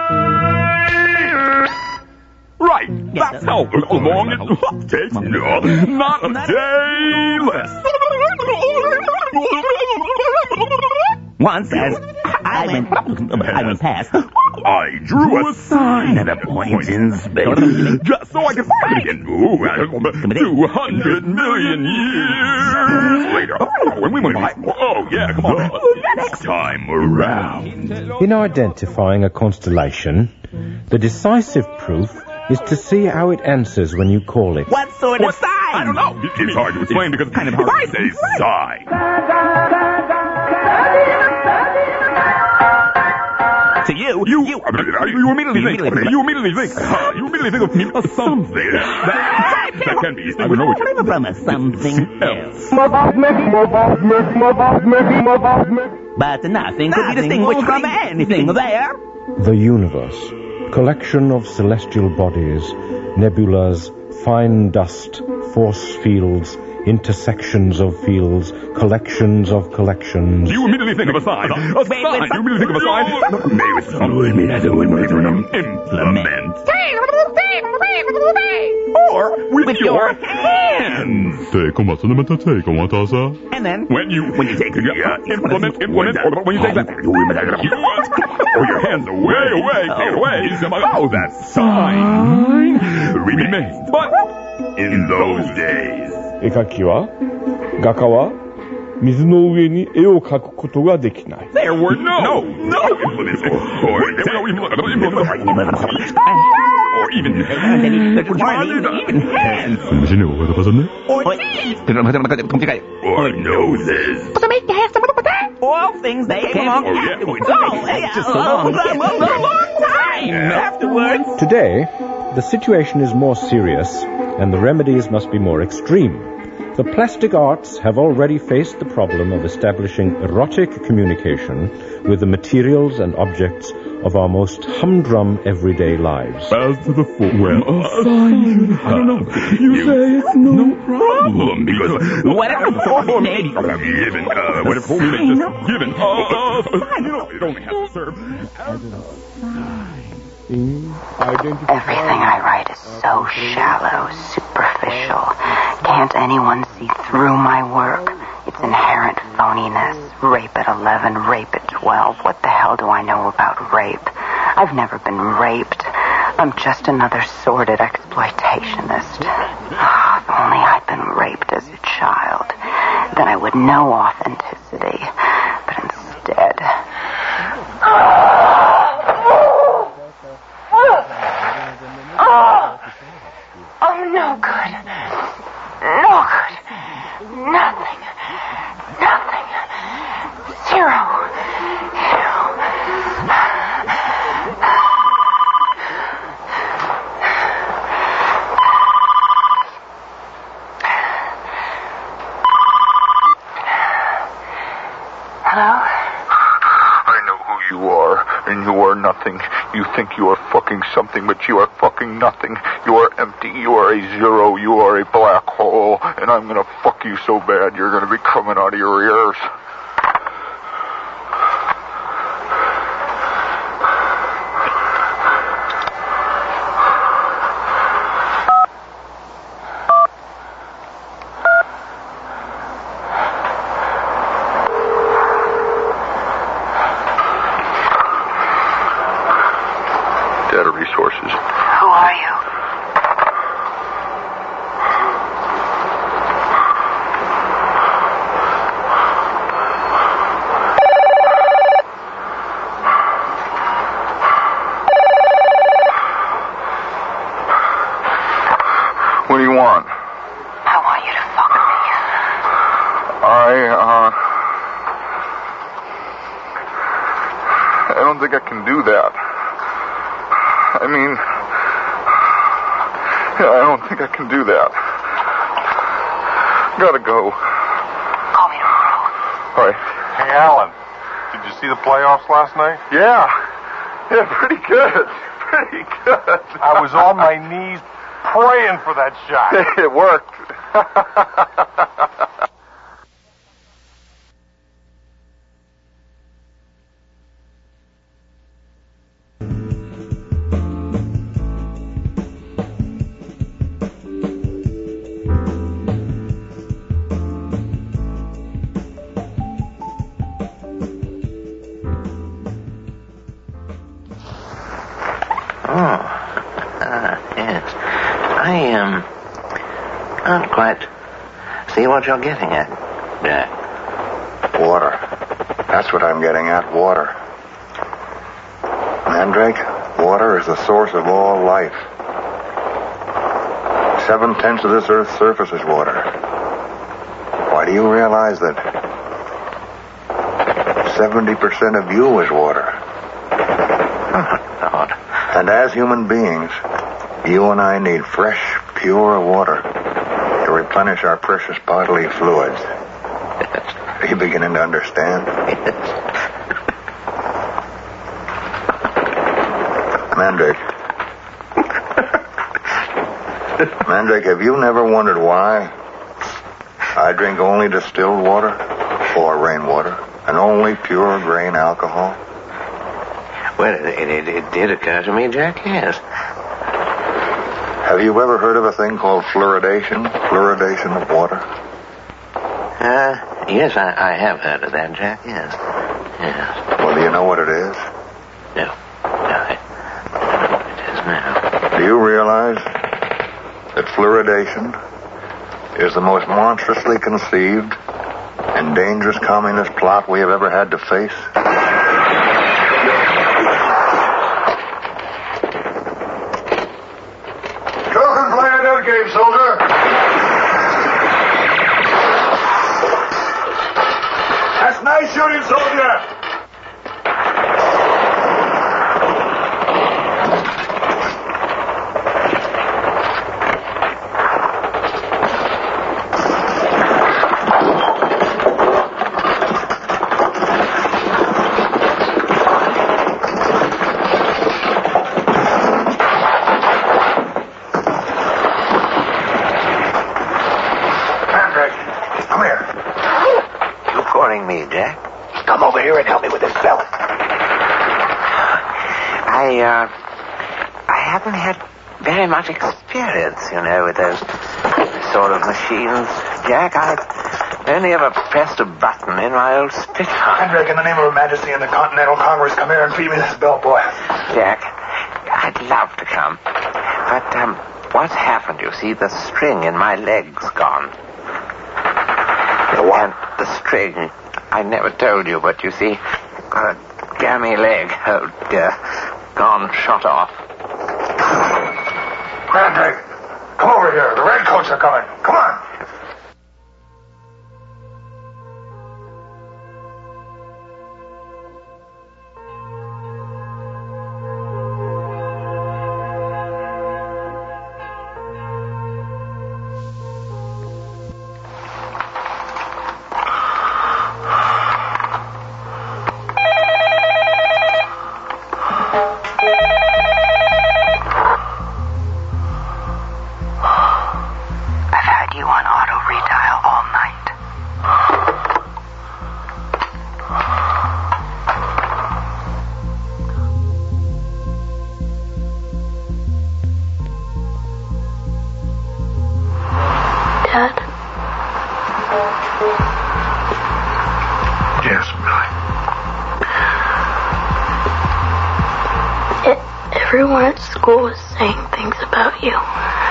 Right, that's how long it takes. No, not a day less. Once, as I went past, I drew a sign at a point in space, just so I could find it again. 200 million years later. When we went by, yeah, come on. Next time around. In identifying a constellation, the decisive proof is to see how it answers when you call it. what sort of sign? I don't know. It's hard to explain because kind of hard. if I say sign. To you immediately think of something that can be distinguished from a something else. But nothing could be distinguished from anything there. The universe, collection of celestial bodies, nebulas, fine dust, force fields, intersections of fields, collections of collections. You immediately think of a sign. You immediately think of a sign. Maybe something as an implement. Or with your hands. And then, When you take the implement, or when you take that, or your hands away, oh, that sign remains. But in those days, 絵描きは、画家は、水の上に絵を描くことができない。 there were no implements, or even hands, or noses. all things they came along afterwards. Just a long time afterwards. Today, the situation is more serious, and the remedies must be more extreme. The plastic arts have already faced the problem of establishing erotic communication with the materials and objects of our most humdrum everyday lives. As to the form, a sign, I don't know. You say it's no problem because Whatever form may be given, whatever form you may just given, it only has to serve as a Everything I write is so shallow, superficial. Can't anyone see through my work? It's inherent phoniness. Rape at 11, rape at 12. What the hell do I know about rape? I've never been raped. I'm just another sordid exploitationist. If only I'd been raped as a child. Then I would know authenticity. But instead... Oh, no good. No good. Nothing. Nothing. Zero. Hello? I know who you are, and you are nothing. You think you are fucking something, but you are fucking nothing. You are empty. You are a zero. You are a black hole. And I'm gonna fuck you so bad, you're gonna be coming out of your ears. Data resources. Who are you? What do you want? I want you to fuck me. I don't think I can do that. I mean, I don't think I can do that. Gotta go. Call me tomorrow. All right. Hey, Alan, did you see the playoffs last night? Yeah, pretty good. Pretty good. I was on my knees praying for that shot. It worked. Yes. I can't quite see what you're getting at, Jack. Water. That's what I'm getting at, water. Mandrake, water is the source of all life. 7/10 of this Earth's surface is water. Why, do you realize that 70% of you is water? Oh, Lord. And as human beings, you and I need fresh, pure water to replenish our precious bodily fluids. Are you beginning to understand? Mandrake, have you never wondered why I drink only distilled water or rainwater and only pure grain alcohol? Well, it did occur to me, Jack, yes. Have you ever heard of a thing called fluoridation? Fluoridation of water? Yes, I have heard of that, Jack, yes. Yes. Well, do you know what it is? No, I don't know what it is now. Do you realize that fluoridation is the most monstrously conceived and dangerous communist plot we have ever had to face? You can play a dead game, soldier. That's nice shooting, soldier. Me, Jack. Come over here and help me with this belt. I haven't had very much experience, with those sort of machines, Jack. I've only ever pressed a button in my old Spitfire. Mandrake, in the name of Her Majesty and the Continental Congress, come here and feed me this belt, boy. Jack, I'd love to come. But, what's happened, you see? The string in my leg's gone. The what? And the string... I never told you, but you see, got a gammy leg. Oh, dear. Gone, shot off. Mandrake, come over here. The redcoats are coming. Come on. Yes, Billy. Everyone at school is saying things about you.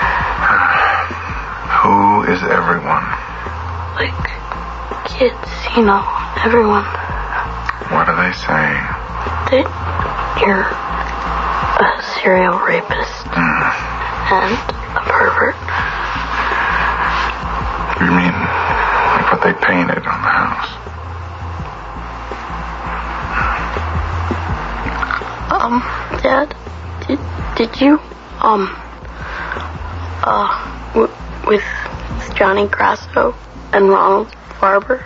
Who is everyone? Like, kids, everyone. What are they saying? That you're a serial rapist and a pervert. You mean like what they painted on the house? Dad, did you, with Johnny Grasso and Ronald Farber?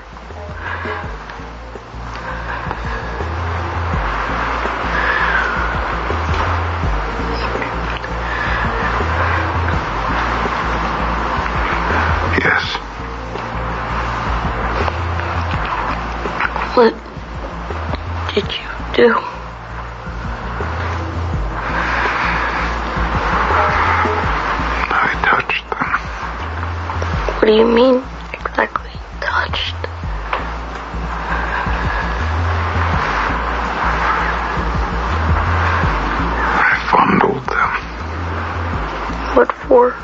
Yes. What did you do? What do you mean, exactly, touched? I fondled before.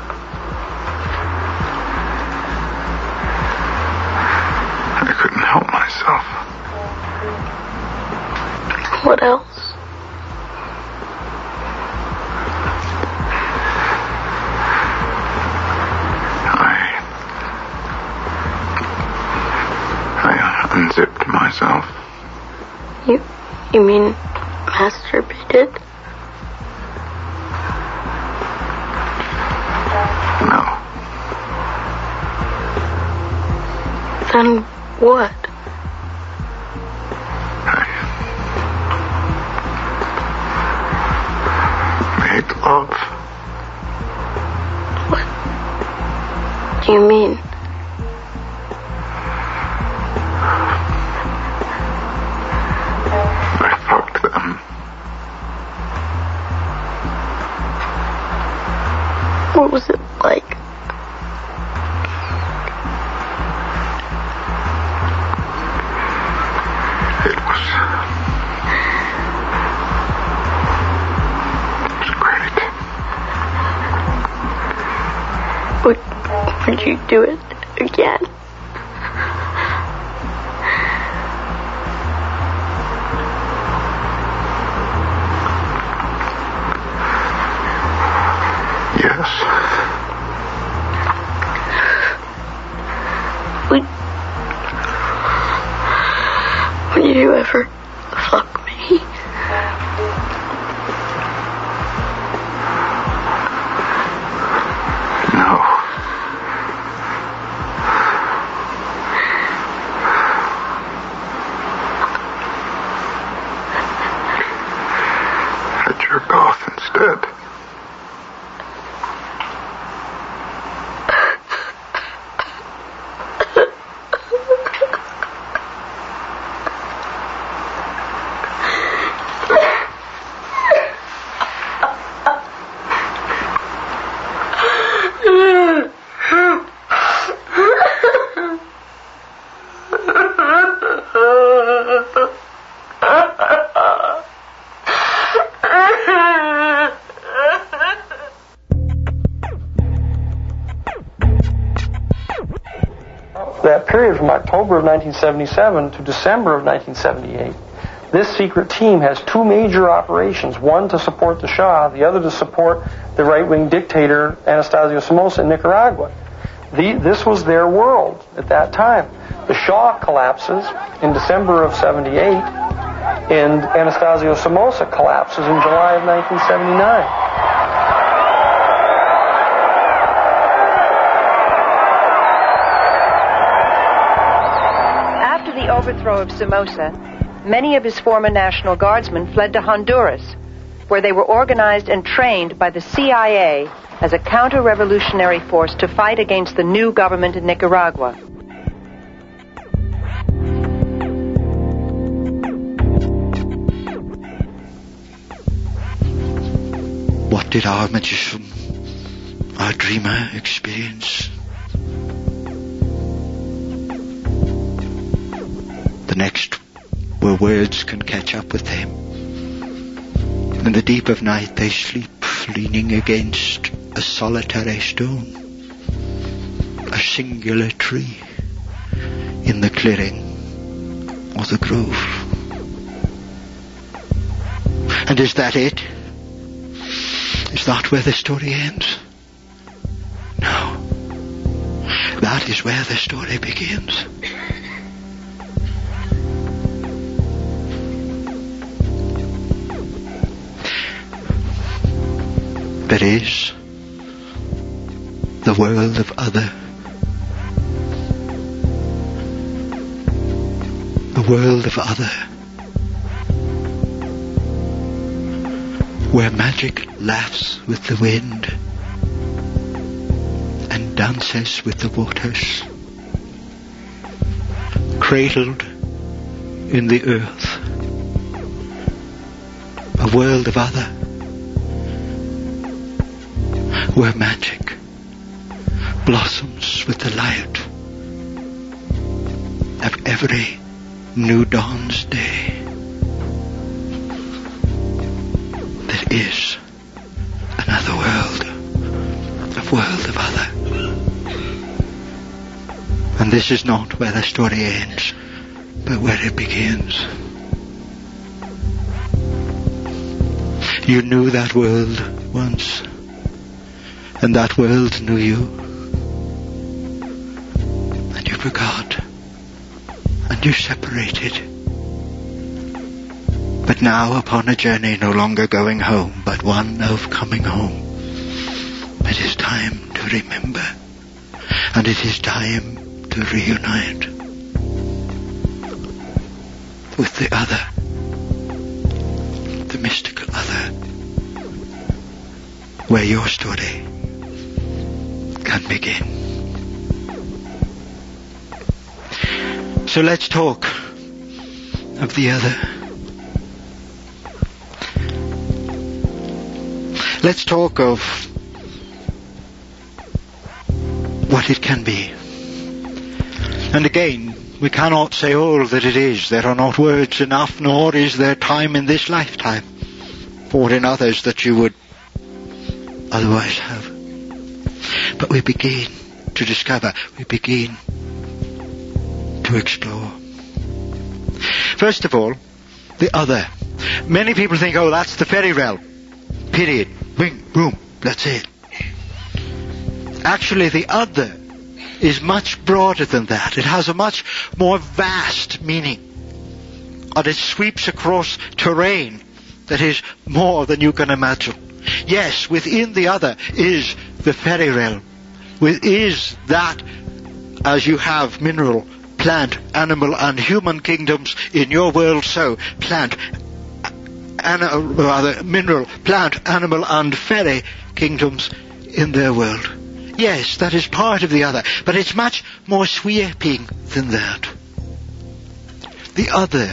I couldn't help myself. What else? I unzipped myself. You mean masturbated? No. Then what? Made love. What do you mean? I fucked them. What was it like? It was great. Would you do it again? Yes. Would you ever fuck me? No. I jerk off instead. That period from October of 1977 to December of 1978, this secret team has two major operations, one to support the Shah, the other to support the right-wing dictator Anastasio Somoza in Nicaragua. This was their world at that time. The Shah collapses in December of 78, and Anastasio Somoza collapses in July of 1979. After the overthrow of Somoza, many of his former National Guardsmen fled to Honduras, where they were organized and trained by the CIA as a counter-revolutionary force to fight against the new government in Nicaragua. What did our magician, our dreamer, experience? The next where words can catch up with them. In the deep of night they sleep, leaning against a solitary stone, a singular tree in the clearing or the grove. And is that it? Is that where the story ends? No. That is where the story begins. There is the world of other. The world of other. Where magic laughs with the wind and dances with the waters. Cradled in the earth. A world of other. Where magic blossoms with the light of every new dawn's day. There is another world of world of other. And this is not where the story ends, but where it begins. You knew that world once, and that world knew you, and you forgot, and you separated. But now upon a journey no longer going home, but one of coming home, it is time to remember, and it is time to reunite with the other, the mystical other, where your story can begin. So let's talk of the other. Let's talk of what it can be. And again, we cannot say all that it is. There are not words enough, nor is there time in this lifetime, or in others that you would otherwise have. But we begin to discover, we begin to explore. First of all, the other. Many people think, oh, that's the fairy realm. Period. Bing, boom, that's it. Actually, the other is much broader than that. It has a much more vast meaning. And it sweeps across terrain that is more than you can imagine. Yes, within the other is the fairy realm. Is that, as you have mineral, plant, animal and human kingdoms in your world, so mineral, plant, animal and fairy kingdoms in their world. Yes, that is part of the other, but it's much more sweeping than that. The other,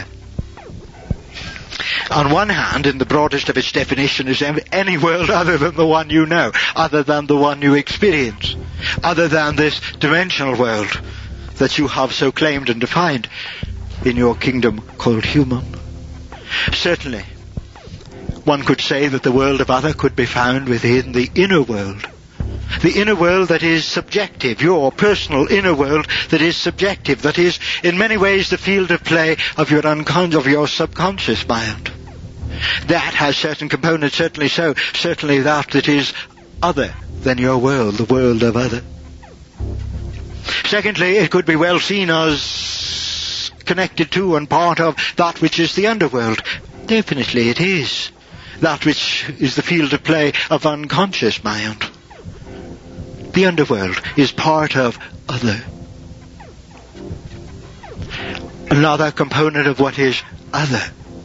on one hand, in the broadest of its definition, is any world other than the one you know, other than the one you experience, other than this dimensional world that you have so claimed and defined in your kingdom called human. Certainly, one could say that the world of other could be found within the inner world. The inner world that is subjective, your personal inner world that is subjective, that is in many ways the field of play of your subconscious mind. That has certain components, certainly so, certainly that is other than your world, the world of other. Secondly, it could be well seen as connected to and part of that which is the underworld. Definitely it is. That which is the field of play of unconscious mind. The underworld is part of other. Another component of what is other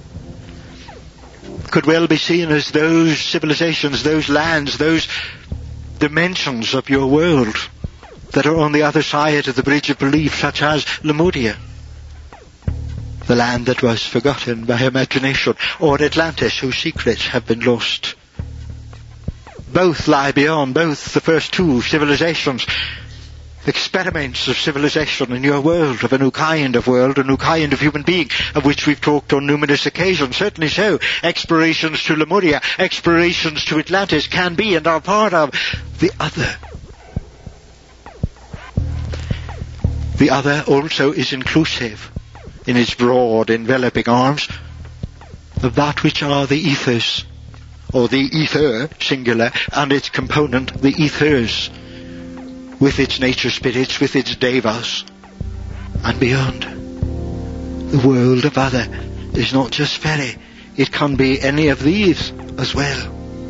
could well be seen as those civilizations, those lands, those dimensions of your world that are on the other side of the bridge of belief, such as Lemuria, the land that was forgotten by imagination, or Atlantis, whose secrets have been lost. Both lie beyond, both the first two civilizations, experiments of civilization in your world, of a new kind of world, a new kind of human being, of which we've talked on numerous occasions. Certainly so. Explorations to Lemuria, explorations to Atlantis can be and are part of the other. The other also is inclusive in its broad enveloping arms of that which are the ethers, or the ether, singular, and its component, the ethers, with its nature spirits, with its devas, and beyond. The world of other is not just fairy, it can be any of these as well.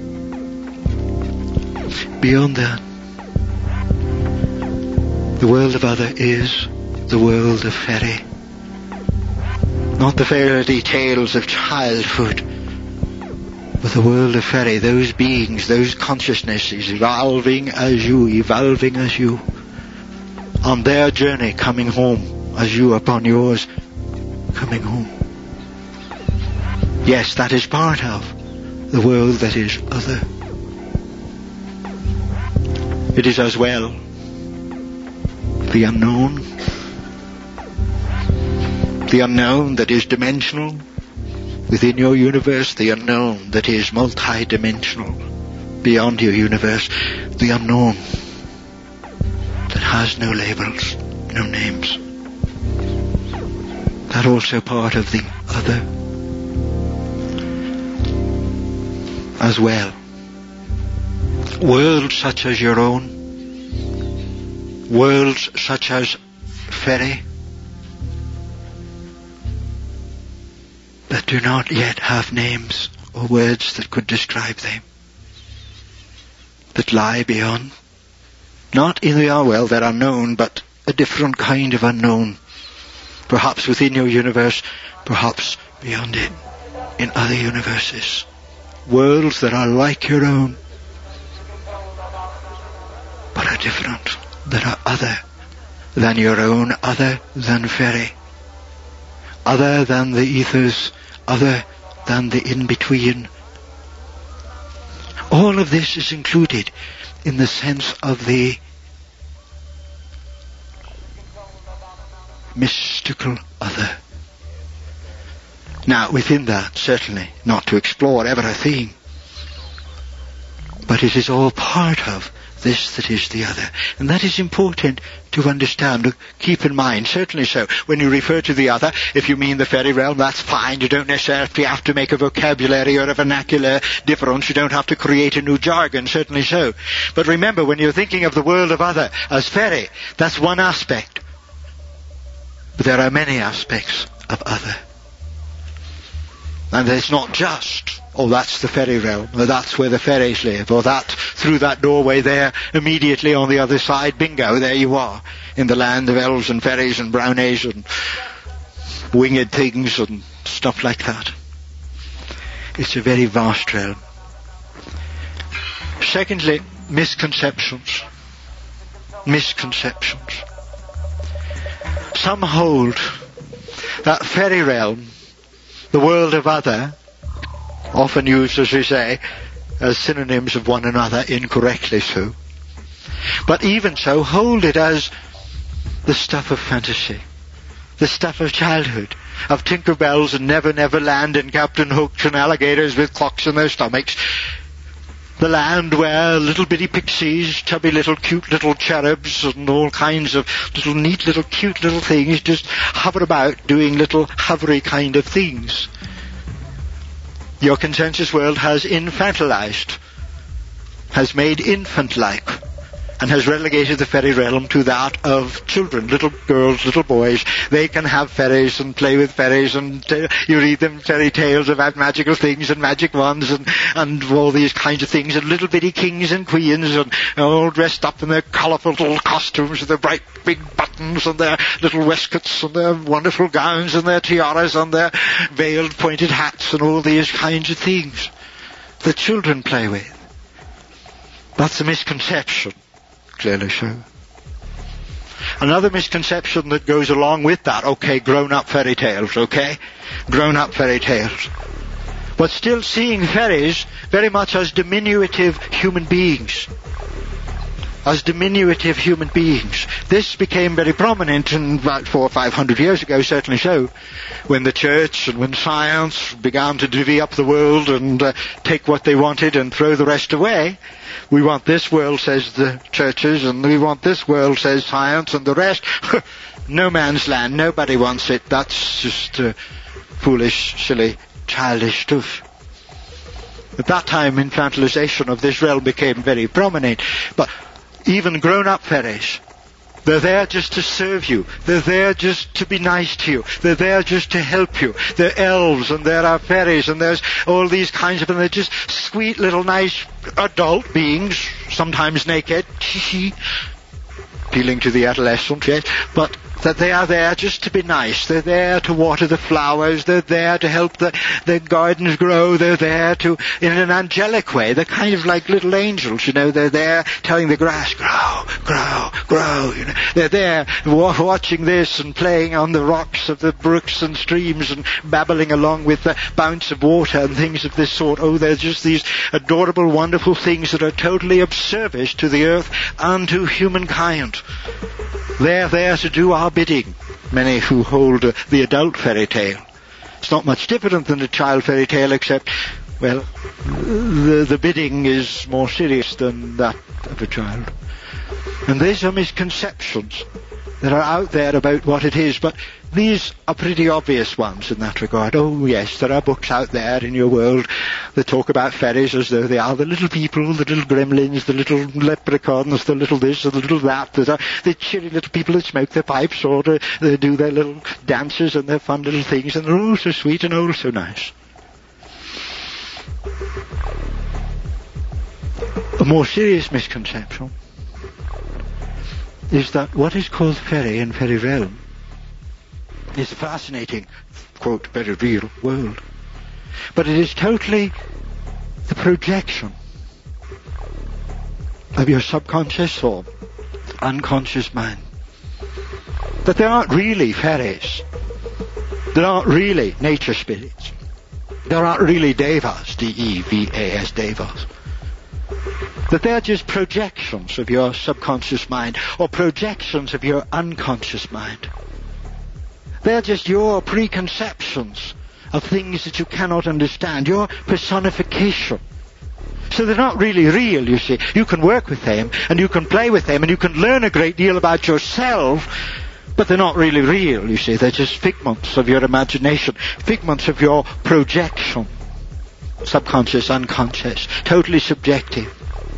Beyond that, the world of other is the world of fairy. Not the fairy tales of childhood, but the world of fairy, those beings, those consciousnesses evolving as you, on their journey coming home, as you upon yours coming home. Yes, that is part of the world that is other. It is as well the unknown that is dimensional within your universe, the unknown that is multi-dimensional beyond your universe, the unknown that has no labels, no names. That also part of the other as well. Worlds such as your own, worlds such as Fairy, that do not yet have names or words that could describe them, that lie beyond, not in the world, they're unknown, but a different kind of unknown, perhaps within your universe, perhaps beyond it, in other universes, worlds that are like your own, but are different, that are other than your own, other than Fairy, other than the ethers, other than the in-between. All of this is included in the sense of the mystical other. Now, within that, certainly not to explore everything, but it is all part of this that is the other. And that is important to understand, to keep in mind, certainly so. When you refer to the other, if you mean the fairy realm, that's fine. You don't necessarily have to make a vocabulary or a vernacular difference. You don't have to create a new jargon, certainly so. But remember, when you're thinking of the world of other as fairy, that's one aspect. But there are many aspects of other. And it's not just, oh, that's the fairy realm, or that's where the fairies live, or that, through that doorway there, immediately on the other side, bingo, there you are, in the land of elves and fairies and brownies and winged things and stuff like that. It's a very vast realm. Secondly, misconceptions. Misconceptions. Some hold that fairy realm, the world of other, often used, as we say, as synonyms of one another, incorrectly so. But even so, hold it as the stuff of fantasy, the stuff of childhood, of Tinkerbells and Never Never Land and Captain Hook and alligators with clocks in their stomachs. The land where little bitty pixies, chubby little cute little cherubs and all kinds of little neat little cute little things just hover about doing little hovery kind of things. Your consensus world has infantilized, has made infant-like, and has relegated the fairy realm to that of children, little girls, little boys. They can have fairies and play with fairies, and you read them fairy tales about magical things and magic wands and all these kinds of things, and little bitty kings and queens, and all dressed up in their colourful little costumes with their bright big buttons and their little waistcoats and their wonderful gowns and their tiaras and their veiled pointed hats and all these kinds of things that children play with. That's a misconception. Clearly so. Another misconception that goes along with that, okay, grown-up fairy tales, okay? Grown-up fairy tales. But still seeing fairies very much as diminutive human beings. As diminutive human beings. This became very prominent in about 400 or 500 years ago, certainly so, when the church and when science began to divvy up the world and take what they wanted and throw the rest away. We want this world, says the churches, and we want this world, says science, and the rest, no man's land, nobody wants it. That's just foolish, silly, childish stuff. At that time, infantilization of this realm became very prominent. But even grown-up fairies, they're there just to serve you. They're there just to be nice to you. They're there just to help you. They're elves, and there are fairies, and there's all these kinds of, and they're just sweet little nice adult beings, sometimes naked, appealing to the adolescent, yes, but that they are there just to be nice. They're there to water the flowers. They're there to help the gardens grow. They're there to, in an angelic way, they're kind of like little angels, you know. They're there telling the grass, grow, grow, grow, you know. They're there watching this and playing on the rocks of the brooks and streams and babbling along with the bounce of water and things of this sort. Oh, they're just these adorable, wonderful things that are totally of service to the earth and to humankind. They're there to do our bidding, many who hold the adult fairy tale. It's not much different than the child fairy tale, except, well, the bidding is more serious than that of a child. And these are misconceptions that are out there about what it is, but these are pretty obvious ones in that regard. Oh yes, there are books out there in your world that talk about fairies as though they are the little people, the little gremlins, the little leprechauns, the little this, the little that, the cheery little people that smoke their pipes or they do their little dances and their fun little things, and they're all so sweet and all so nice. A more serious misconception is that what is called fairy and fairy realm is a fascinating, quote, very real world. But it is totally the projection of your subconscious or unconscious mind. That there aren't really fairies. There aren't really nature spirits. There aren't really devas, D-E-V-A-S, devas. That they're just projections of your subconscious mind or projections of your unconscious mind. They're just your preconceptions of things that you cannot understand, your personification. So they're not really real, you see. You can work with them and you can play with them and you can learn a great deal about yourself, but they're not really real, you see. They're just figments of your imagination, figments of your projection. Subconscious, unconscious, totally subjective.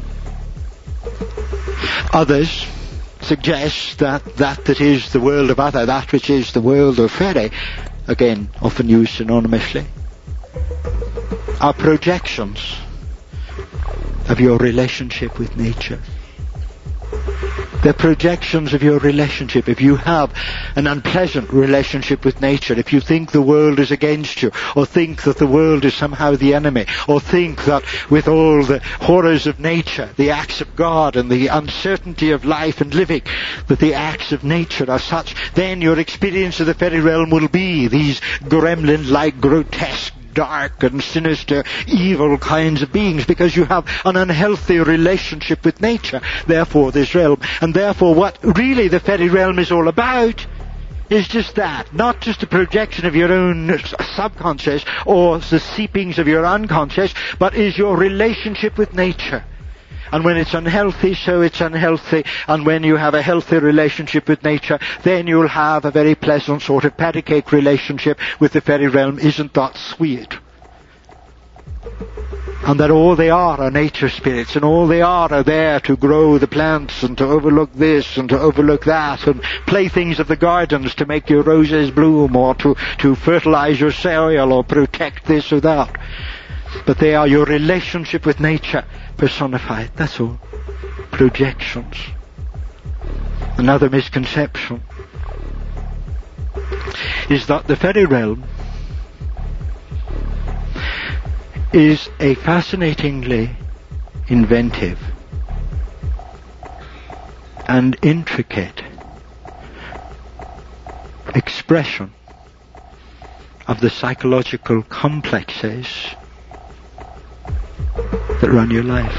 Others suggest that is the world of other, that which is the world of fairy, again, often used synonymously, are projections of your relationship with nature. They're projections of your relationship. If you have an unpleasant relationship with nature, if you think the world is against you, or think that the world is somehow the enemy, or think that with all the horrors of nature, the acts of God and the uncertainty of life and living, that the acts of nature are such, then your experience of the fairy realm will be these gremlin-like, grotesque, dark and sinister, evil kinds of beings, because you have an unhealthy relationship with nature, therefore this realm. And therefore what really the fairy realm is all about is just that, not just a projection of your own subconscious or the seepings of your unconscious, but is your relationship with nature. And when it's unhealthy, so it's unhealthy. And when you have a healthy relationship with nature, then you'll have a very pleasant sort of patty cake relationship with the fairy realm. Isn't that sweet? And that all they are nature spirits, and all they are there to grow the plants and to overlook this and to overlook that and playthings of the gardens to make your roses bloom or to fertilize your soil or protect this or that. But they are your relationship with nature personified. That's all. Projections. Another misconception is that the fairy realm is a fascinatingly inventive and intricate expression of the psychological complexes that run your life.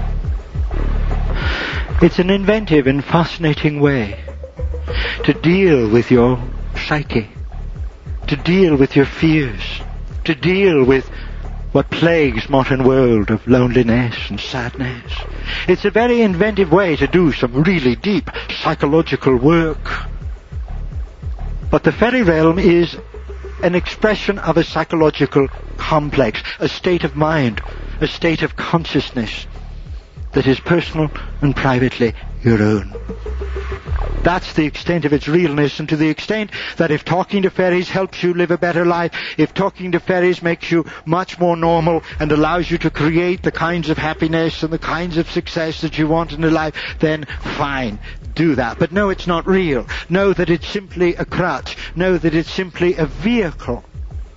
It's an inventive and fascinating way to deal with your psyche, to deal with your fears, to deal with what plagues modern world of loneliness and sadness. It's a very inventive way to do some really deep psychological work. But the fairy realm is an expression of a psychological complex, a state of mind, a state of consciousness that is personal and privately your own. That's the extent of its realness, and to the extent that if talking to fairies helps you live a better life, if talking to fairies makes you much more normal and allows you to create the kinds of happiness and the kinds of success that you want in your life, then fine, do that. But no, it's not real. Know that it's simply a crutch. Know that it's simply a vehicle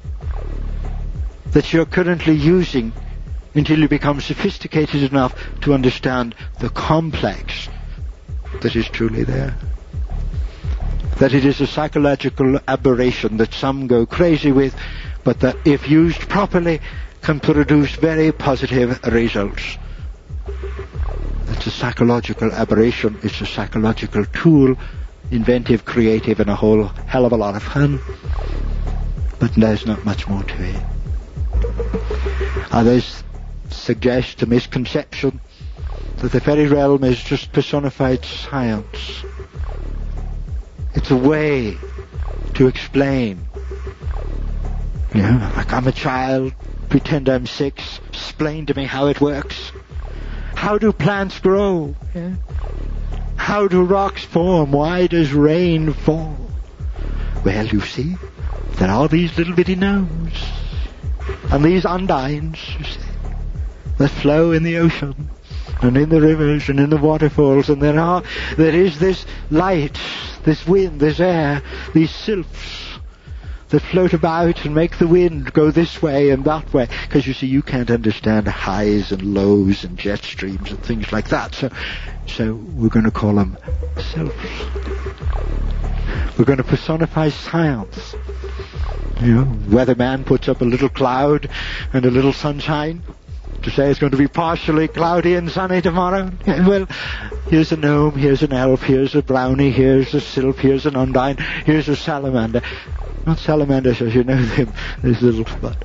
that you're currently using until you become sophisticated enough to understand the complex that is truly there. That it is a psychological aberration that some go crazy with, but that if used properly can produce very positive results. It's a psychological aberration. It's a psychological tool, inventive, creative, and a whole hell of a lot of fun. But there's not much more to it. Others suggest a misconception that the fairy realm is just personified science. It's a way to explain. You know, like I'm a child, pretend I'm 6, explain to me how it works. How do plants grow? Yeah? How do rocks form? Why does rain fall? Well, you see, there are these little bitty gnomes and these undines, you see, that flow in the ocean and in the rivers and in the waterfalls, and there is this light, this wind, this air, these sylphs that float about and make the wind go this way and that way. Because you see, you can't understand highs and lows and jet streams and things like that. So we're going to call them sylphs. We're going to personify science. You know, weatherman puts up a little cloud and a little sunshine to say it's going to be partially cloudy and sunny tomorrow. Well, here's a gnome, here's an elf, here's a brownie, here's a sylph, here's an undine, here's a salamander. Not salamanders as you know them, this little spot.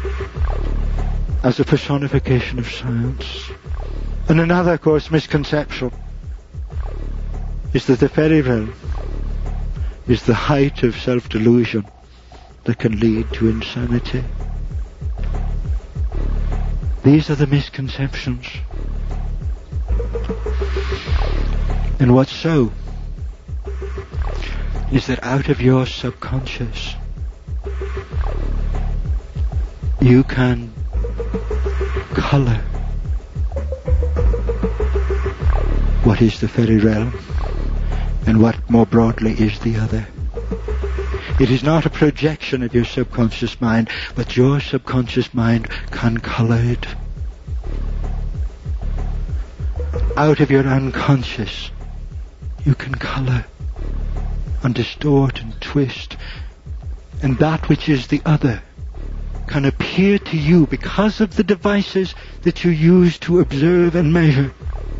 As a personification of science. And another, of course, misconception is that the fairy realm is the height of self-delusion that can lead to insanity. These are the misconceptions. And what's so is that out of your subconscious you can color what is the fairy realm and what more broadly is the other. It is not a projection of your subconscious mind, but your subconscious mind can color it. Out of your unconscious you can color and distort and twist, and that which is the other can appear to you because of the devices that you use to observe and measure,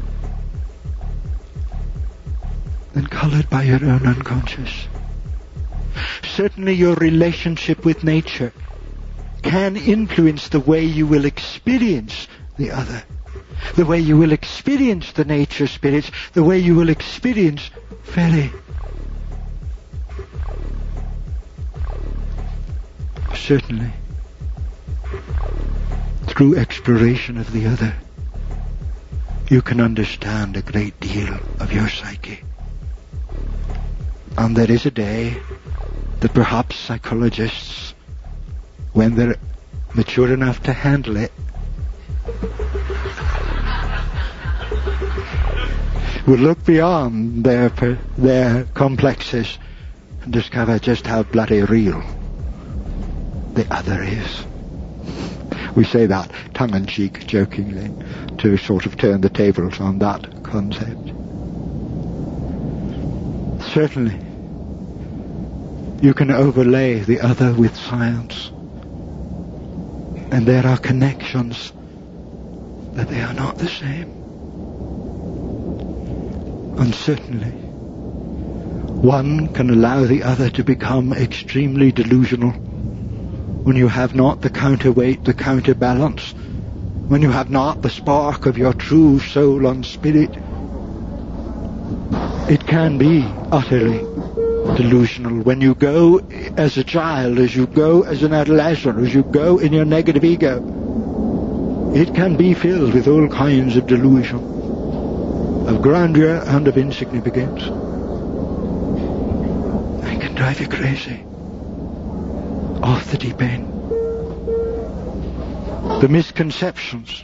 and colored by your own unconscious. Certainly your relationship with nature can influence the way you will experience the other, the way you will experience the nature spirits, the way you will experience fairy. Certainly, through exploration of the other, you can understand a great deal of your psyche. And there is a day that perhaps psychologists, when they're mature enough to handle it, will look beyond their complexes and discover just how bloody real the other is. We say that tongue-in-cheek, jokingly, to sort of turn the tables on that concept. Certainly, you can overlay the other with science, and there are connections, but they are not the same. And certainly, one can allow the other to become extremely delusional when you have not the counterweight, the counterbalance, when you have not the spark of your true soul and spirit. It can be utterly delusional when you go as a child, as you go as an adolescent, as you go in your negative ego. It can be filled with all kinds of delusion, of grandeur and of insignificance. It can drive you crazy, off the deep end. The misconceptions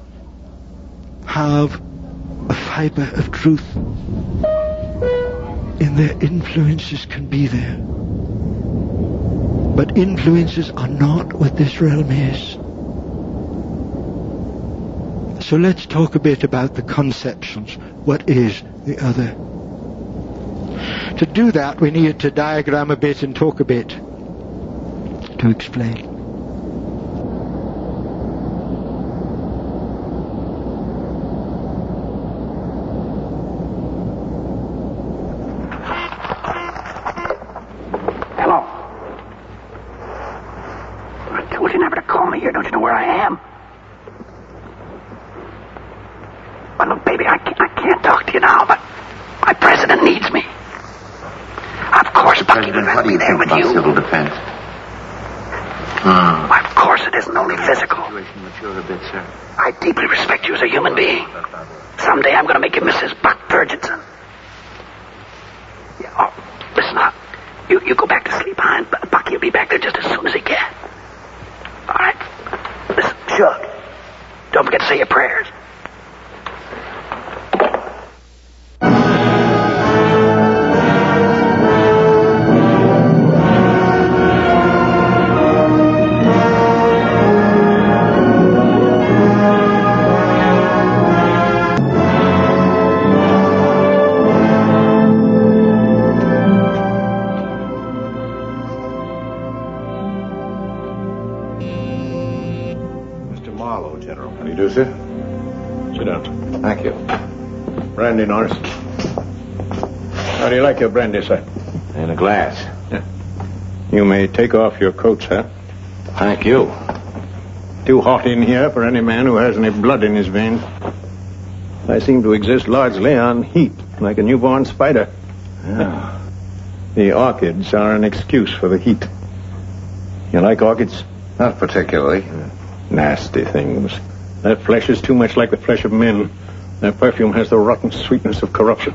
have a fibre of truth, and their influences can be there. But influences are not what this realm is. So let's talk a bit about the conceptions. What is the other? To do that, we need to diagram a bit and talk a bit to explain. Well, look, baby, I can't talk to you now, but my president needs me. Of course, Bucky would rather be there with you. Civil defense? Why, of course it isn't only physical. Mature a bit, sir. I deeply respect you as a human being. Someday I'm going to make you Mrs. Buck Virginson. Yeah, oh, listen up. You go back to sleep, Hein. Bucky will be back there just as soon as he can. All right? Listen, Shug. Don't forget to say your prayers. Thank you. Brandy, Norris. How do you like your brandy, sir? In a glass. Yeah. You may take off your coat, sir. Thank you. Too hot in here for any man who has any blood in his veins. I seem to exist largely on heat, like a newborn spider. Yeah. The orchids are an excuse for the heat. You like orchids? Not particularly. Nasty things. Their flesh is too much like the flesh of men. Their perfume has the rotten sweetness of corruption.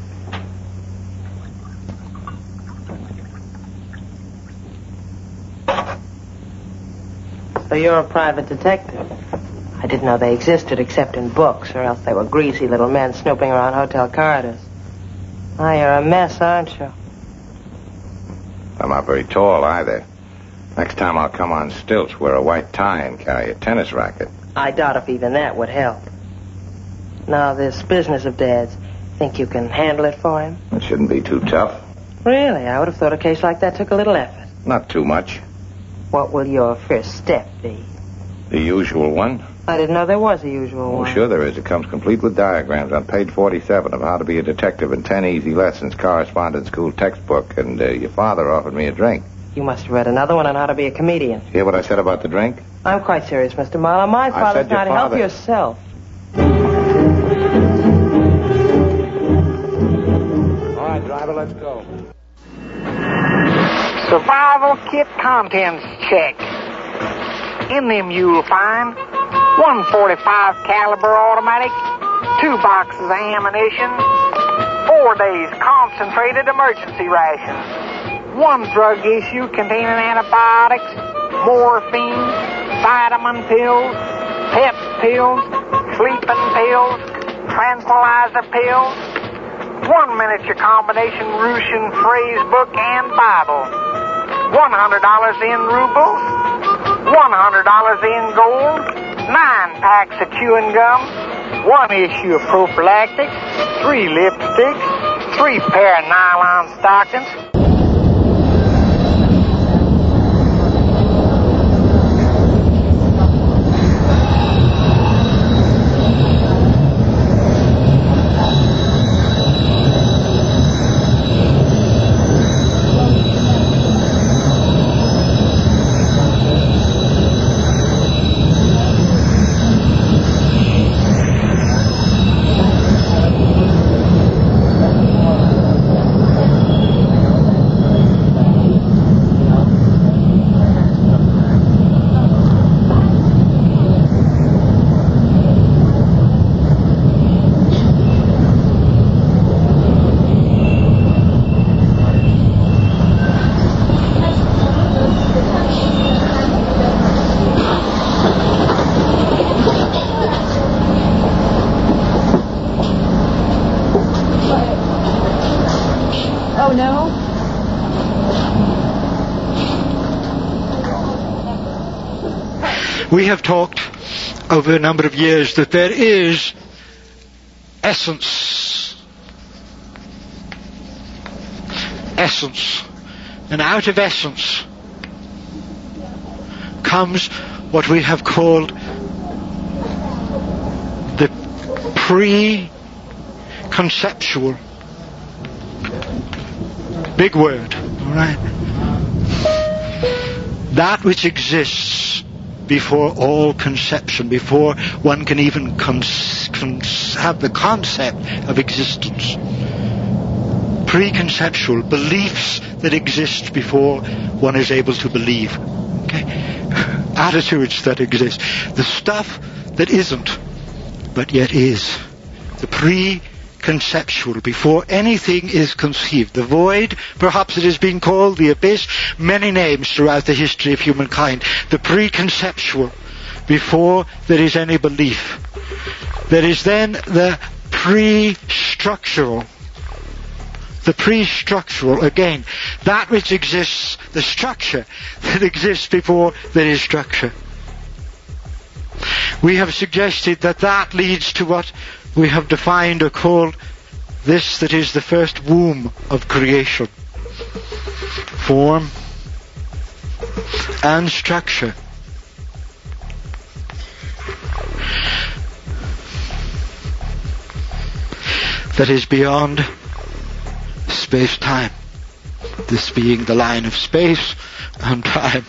So you're a private detective? I didn't know they existed except in books, or else they were greasy little men snooping around hotel corridors. Oh, you're a mess, aren't you? I'm not very tall either. Next time I'll come on stilts, wear a white tie, and carry a tennis racket. I doubt if even that would help. Now, this business of Dad's, think you can handle it for him? It shouldn't be too tough. Really? I would have thought a case like that took a little effort. Not too much. What will your first step be? The usual one. I didn't know there was a usual one. Oh, sure there is. It comes complete with diagrams on page 47 of How to Be a Detective in 10 Easy Lessons, correspondence school textbook, and your father offered me a drink. You must have read another one on how to be a comedian. Hear what I said about the drink? I'm quite serious, Mr. Marlowe. My father's not. Help yourself. All right, driver, let's go. Survival kit contents check. In them you'll find 145 caliber automatic, 2 boxes of ammunition, 4 days concentrated emergency rations, 1 drug issue containing antibiotics, morphine, vitamin pills, pep pills, sleeping pills, tranquilizer pills, 1 miniature combination Russian phrase book and Bible, $100 in rubles, $100 in gold, 9 packs of chewing gum, 1 issue of prophylactics, 3 lipsticks, 3 pair of nylon stockings. Oh, no? We have talked over a number of years that there is essence. Essence. And out of essence comes what we have called the pre-conceptual. Big word, all right? That which exists before all conception, before one can even have the concept of existence. Preconceptual beliefs that exist before one is able to believe. Okay? Attitudes that exist. The stuff that isn't, but yet is. The preconceptual, before anything is conceived. The void, perhaps it has been called, the abyss, many names throughout the history of humankind. The preconceptual, before there is any belief. There is then the pre-structural. The pre-structural, again, that which exists, the structure that exists before there is structure. We have suggested that leads to what we have defined or called this that is the first womb of creation. Form and structure. That is beyond space-time. This being the line of space and time.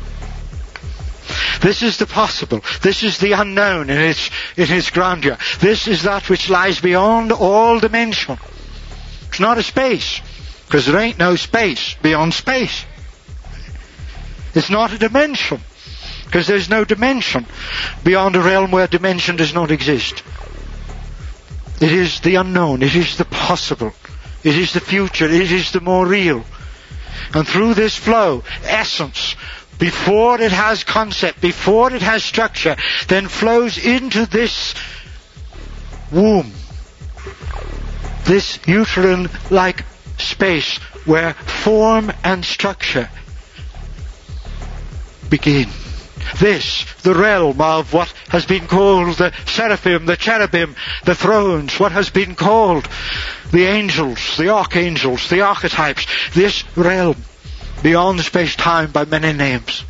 This is the possible. This is the unknown in its grandeur. This is that which lies beyond all dimension. It's not a space, because there ain't no space beyond space. It's not a dimension, because there's no dimension beyond a realm where dimension does not exist. It is the unknown. It is the possible. It is the future. It is the more real. And through this flow, essence, before it has concept, before it has structure, then flows into this womb, this uterine-like space where form and structure begin. This, the realm of what has been called the seraphim, the cherubim, the thrones, what has been called the angels, the archangels, the archetypes, this realm beyond space-time by many names.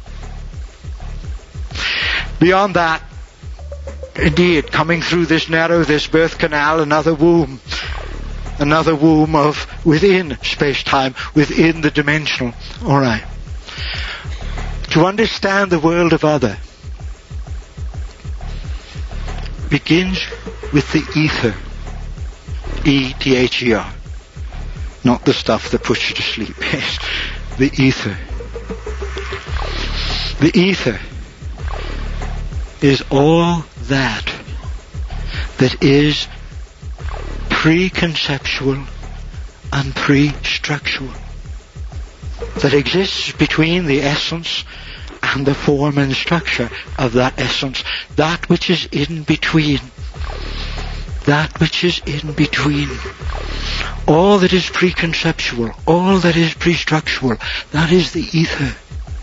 Beyond that, indeed, coming through this birth canal, another womb of within space-time, within the dimensional. All right. To understand the world of other begins with the ether. E-T-H-E-R. Not the stuff that puts you to sleep. Yes. The ether. The ether is all that is preconceptual and pre-structural. That exists between the essence and the form and structure of that essence. That which is in between. That which is in between. All that is preconceptual, all that is pre-structural, that is the ether.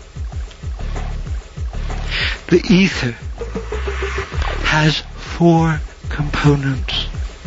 The ether has 4 components.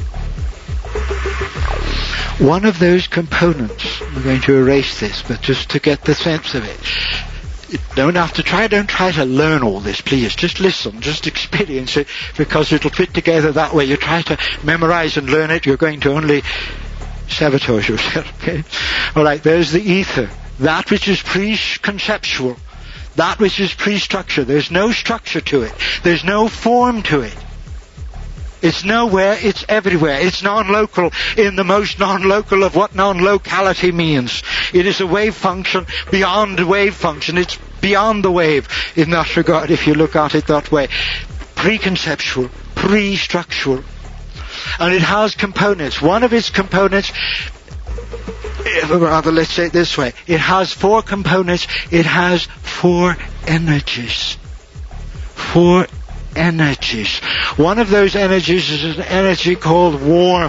One of those components, I'm going to erase this, but just to get the sense of it. Don't try to learn all this, please. Just listen, just experience it, because it'll fit together that way. You try to memorize and learn it, you're going to only sabotage yourself, okay? Alright, there's the ether. That which is pre-conceptual. That which is pre-structure. There's no structure to it. There's no form to it. It's nowhere, it's everywhere. It's non-local in the most non-local of what non-locality means. It is a wave function beyond a wave function. It's beyond the wave in that regard, if you look at it that way. Preconceptual, pre-structural. And it has components. One of its components, rather, let's say it this way. It has 4 components. It has 4 energies. 4 energies. One of those energies is an energy called warm.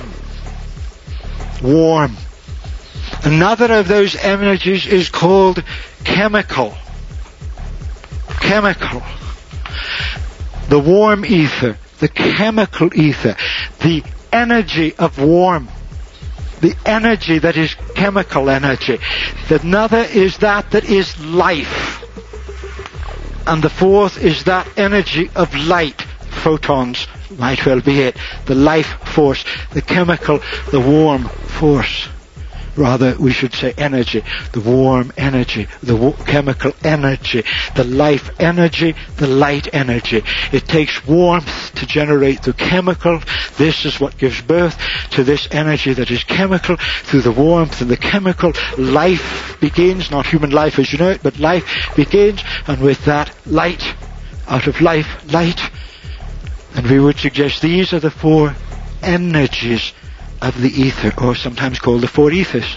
Warm. Another of those energies is called chemical. Chemical. The warm ether. The chemical ether. The energy of warm. The energy that is chemical energy. Another is that is life. And the 4th is that energy of light. Photons might well be it. The life force. The chemical, the warm force. Rather, we should say energy, the warm energy, the chemical energy, the life energy, the light energy. It takes warmth to generate the chemical. This is what gives birth to this energy that is chemical. Through the warmth and the chemical, life begins, not human life as you know it, but life begins, and with that, light. Out of life, light. And we would suggest these are the four energies of the ether, or sometimes called the four ethers.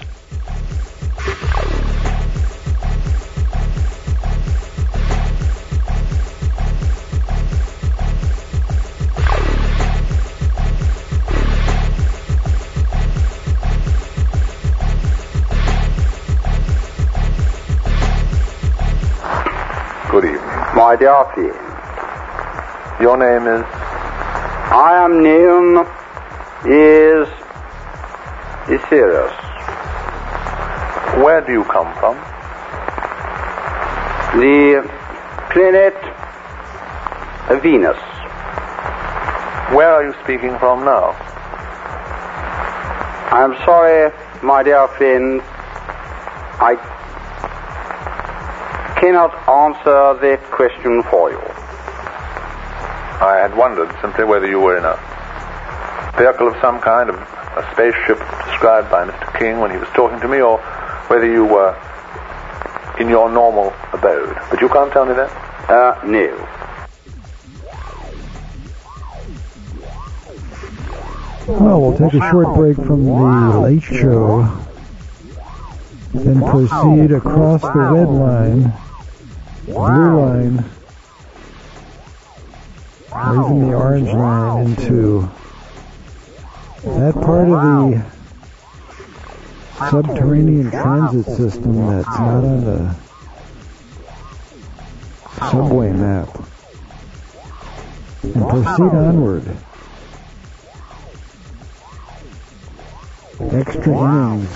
Good evening. My dear friend. Your name is? I am known as Sirius. Where do you come from? The planet Venus. Where are you speaking from now? I'm sorry, my dear friend. I cannot answer that question for you. I had wondered simply whether you were in a vehicle of some kind, a spaceship described by Mr. King when he was talking to me, or whether you were in your normal abode. But you can't tell me that? No. Well, we'll take a short break from the Late Show, then proceed across the red line, blue line, raising the orange line into that part of the subterranean transit system that's not on the subway map, and proceed onward. Extra innings,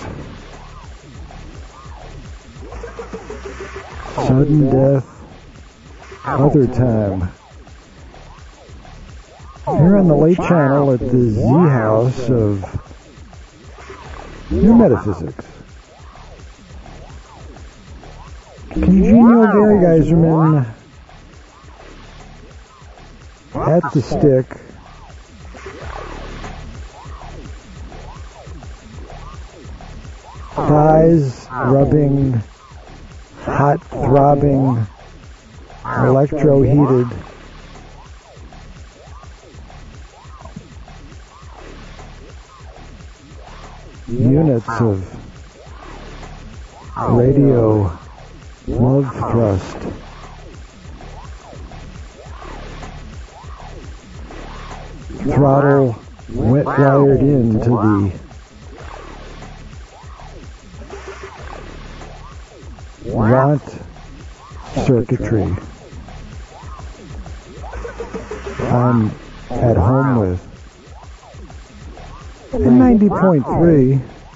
sudden death, other time. Here on the Late Channel at the Z House of New Metaphysics. Congenial Gary Geiserman at the stick. Thighs rubbing, hot throbbing, electro-heated. Units of radio love thrust. Throttle wet wired into the want circuitry I'm at home with. And 90.3.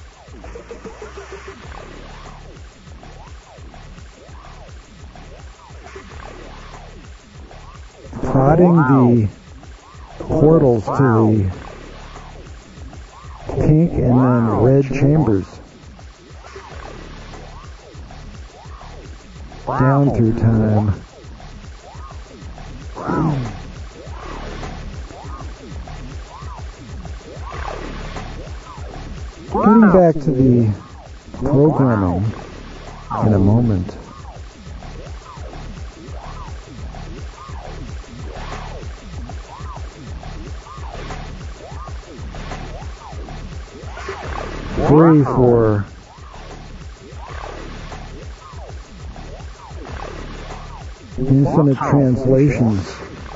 Prodding the portals to the pink and then red chambers. Down through time. Getting back to the programming in a moment. Free for infinite translations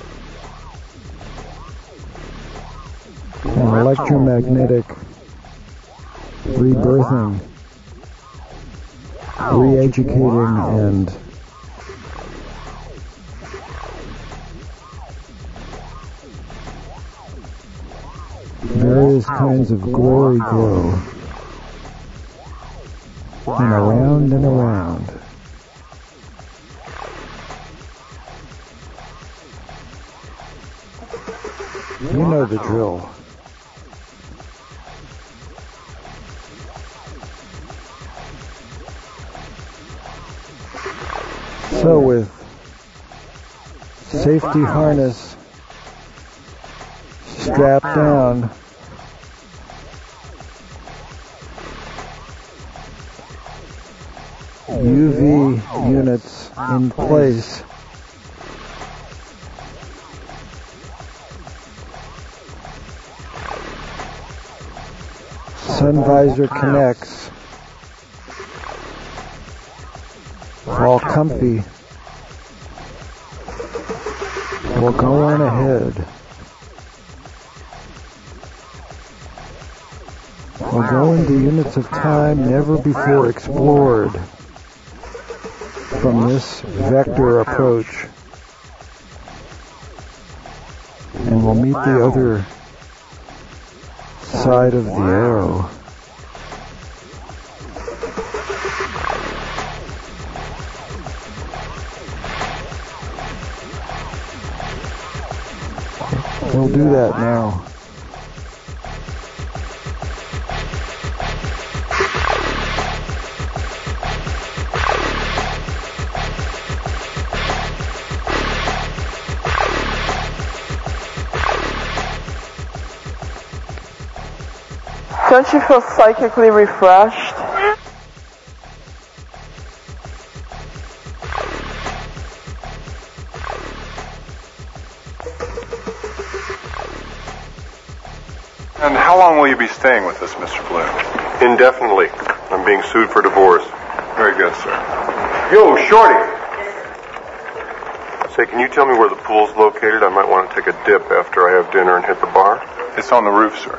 and electromagnetic rebirthing, re-educating, and various kinds of glory glow, and around and around. You know the drill. So with safety harness strapped down, UV units in place, sun visor connects, all comfy. We'll go on ahead. We'll go into units of time never before explored from this vector approach. And we'll meet the other side of the arrow. We'll do that now. Don't you feel psychically refreshed? And how long will you be staying with us, Mr. Bloom? Indefinitely. I'm being sued for divorce. Very good, sir. Yo, Shorty! Say, can you tell me where the pool's located? I might want to take a dip after I have dinner and hit the bar. It's on the roof, sir.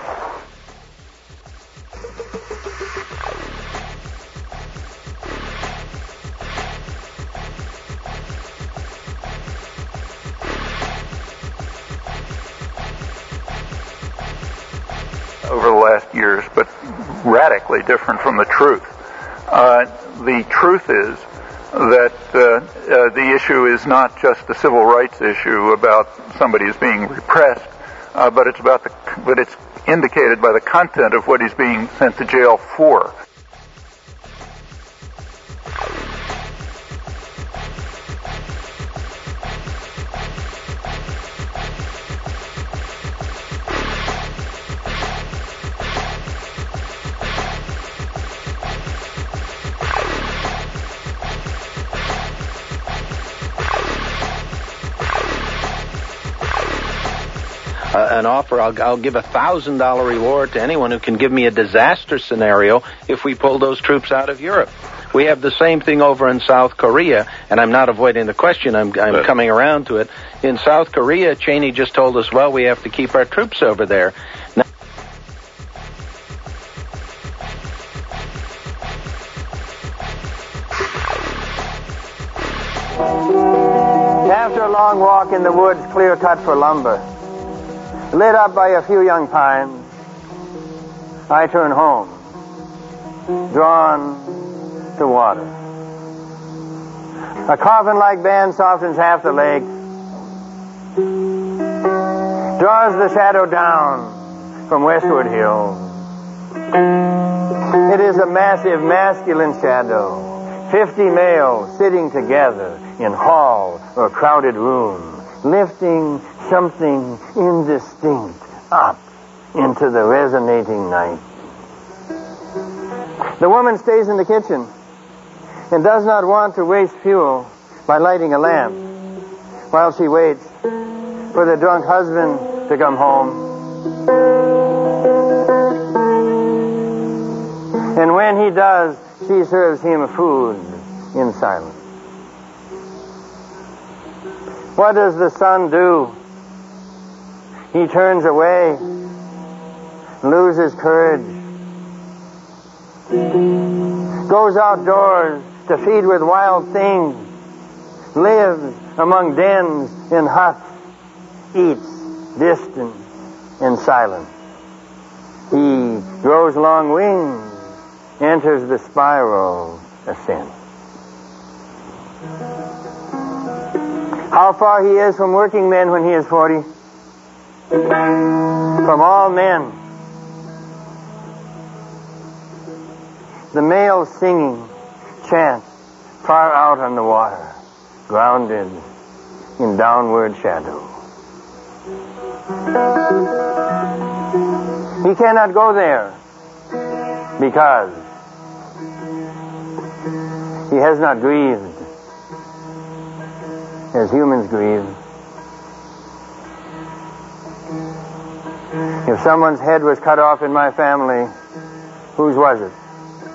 Over the last years, but radically different from the truth. The truth is that the issue is not just a civil rights issue about somebody who's being repressed, but it's indicated by the content of what he's being sent to jail for. An offer, I'll give $1,000 reward to anyone who can give me a disaster scenario if we pull those troops out of Europe. We have the same thing over in South Korea, and I'm not avoiding the question, I'm coming around to it. In South Korea, Cheney just told us, well, we have to keep our troops over there. Now, after a long walk in the woods clear cut for lumber, lit up by a few young pines, I turn home, drawn to water. A coffin-like band softens half the lake, draws the shadow down from westward hills. It is a massive masculine shadow, 50 males sitting together in hall or crowded room, lifting something indistinct up into the resonating night. The woman stays in the kitchen and does not want to waste fuel by lighting a lamp while she waits for the drunk husband to come home. And when he does, she serves him food in silence. What does the son do? He turns away, loses courage, goes outdoors to feed with wild things, lives among dens and huts, eats distant and silent. He grows long wings, enters the spiral ascent. How far he is from working men when he is 40? From all men. The males singing chant far out on the water. grounded in downward shadow. He cannot go there because he has not grieved as humans grieve. If someone's head was cut off in my family, whose was it?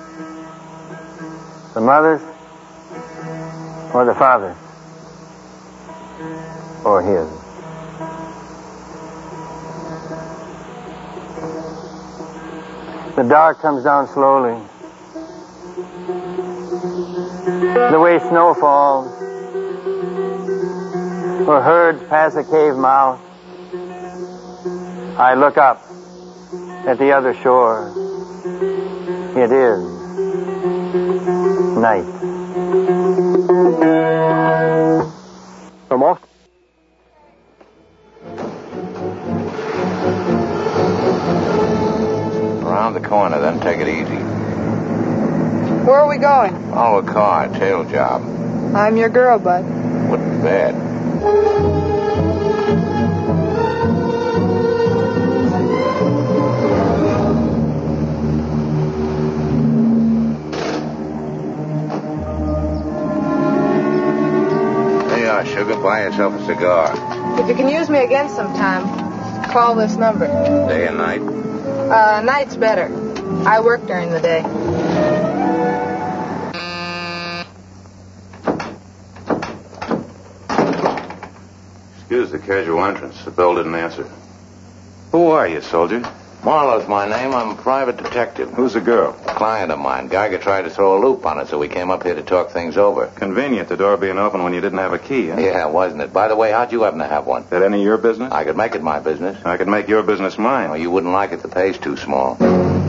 The mother's? Or the father's? Or his? The dark comes down slowly. The way snow falls, or herds pass a cave mouth. I look up at the other shore. It is night. From off. Around the corner, then take it easy. Where are we going? Follow a car, tail job. I'm your girl, bud. Wouldn't be bad. There you are, sugar. Buy yourself a cigar. If you can use me again sometime, call this number. Day and night? Night's better. I work during the day. Excuse the casual entrance. The bell didn't answer. Who are you, soldier? Marlowe's my name. I'm a private detective. Who's the girl? A client of mine. Geiger tried to throw a loop on it, so we came up here to talk things over. Convenient, the door being open when you didn't have a key, huh? Yeah, wasn't it? By the way, how'd you happen to have one? Is that any of your business? I could make it my business. I could make your business mine. Well, you wouldn't like it. The pay's too small.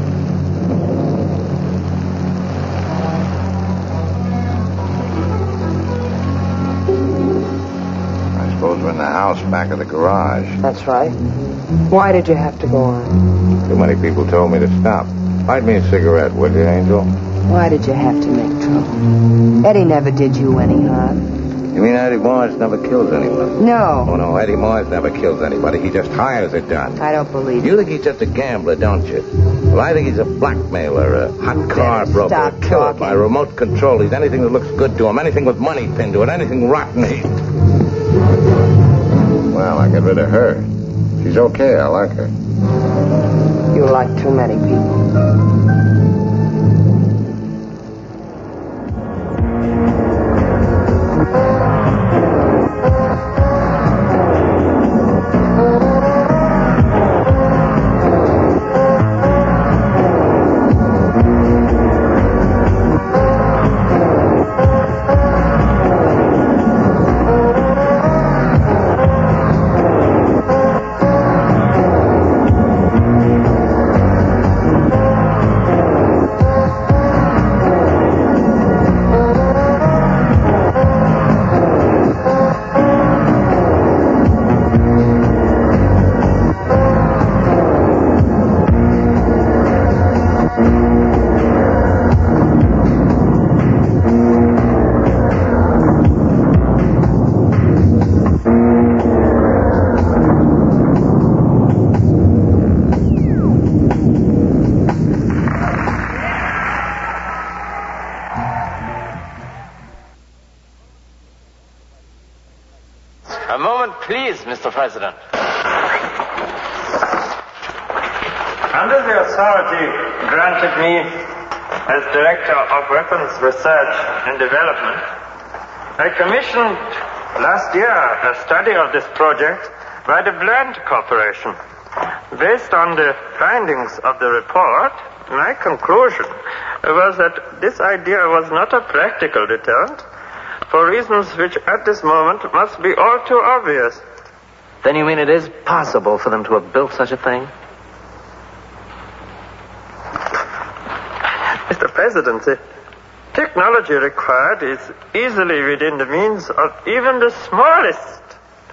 I suppose we're in the house back of the garage. That's right. Why did you have to go on? Too many people told me to stop. Light me a cigarette, would you, Angel? Why did you have to make trouble? Eddie never did you any harm. You mean Eddie Mars never kills anyone? No. Oh, no, Eddie Mars never kills anybody. He just hires it done. I don't believe You think he's just a gambler, don't you? Well, I think he's a blackmailer, a hot car broker, a killer by remote control. He's anything that looks good to him, anything with money pinned to it, anything rotten. Well, I get rid of her. She's okay. I like her. You like too many people. A moment, please, Mr. President. Under the authority granted me as Director of Weapons Research and Development, I commissioned last year a study of this project by the Bland Corporation. Based on the findings of the report, my conclusion was that this idea was not a practical deterrent, for reasons which at this moment must be all too obvious. Then you mean it is possible for them to have built such a thing? Mr. President, the technology required is easily within the means of even the smallest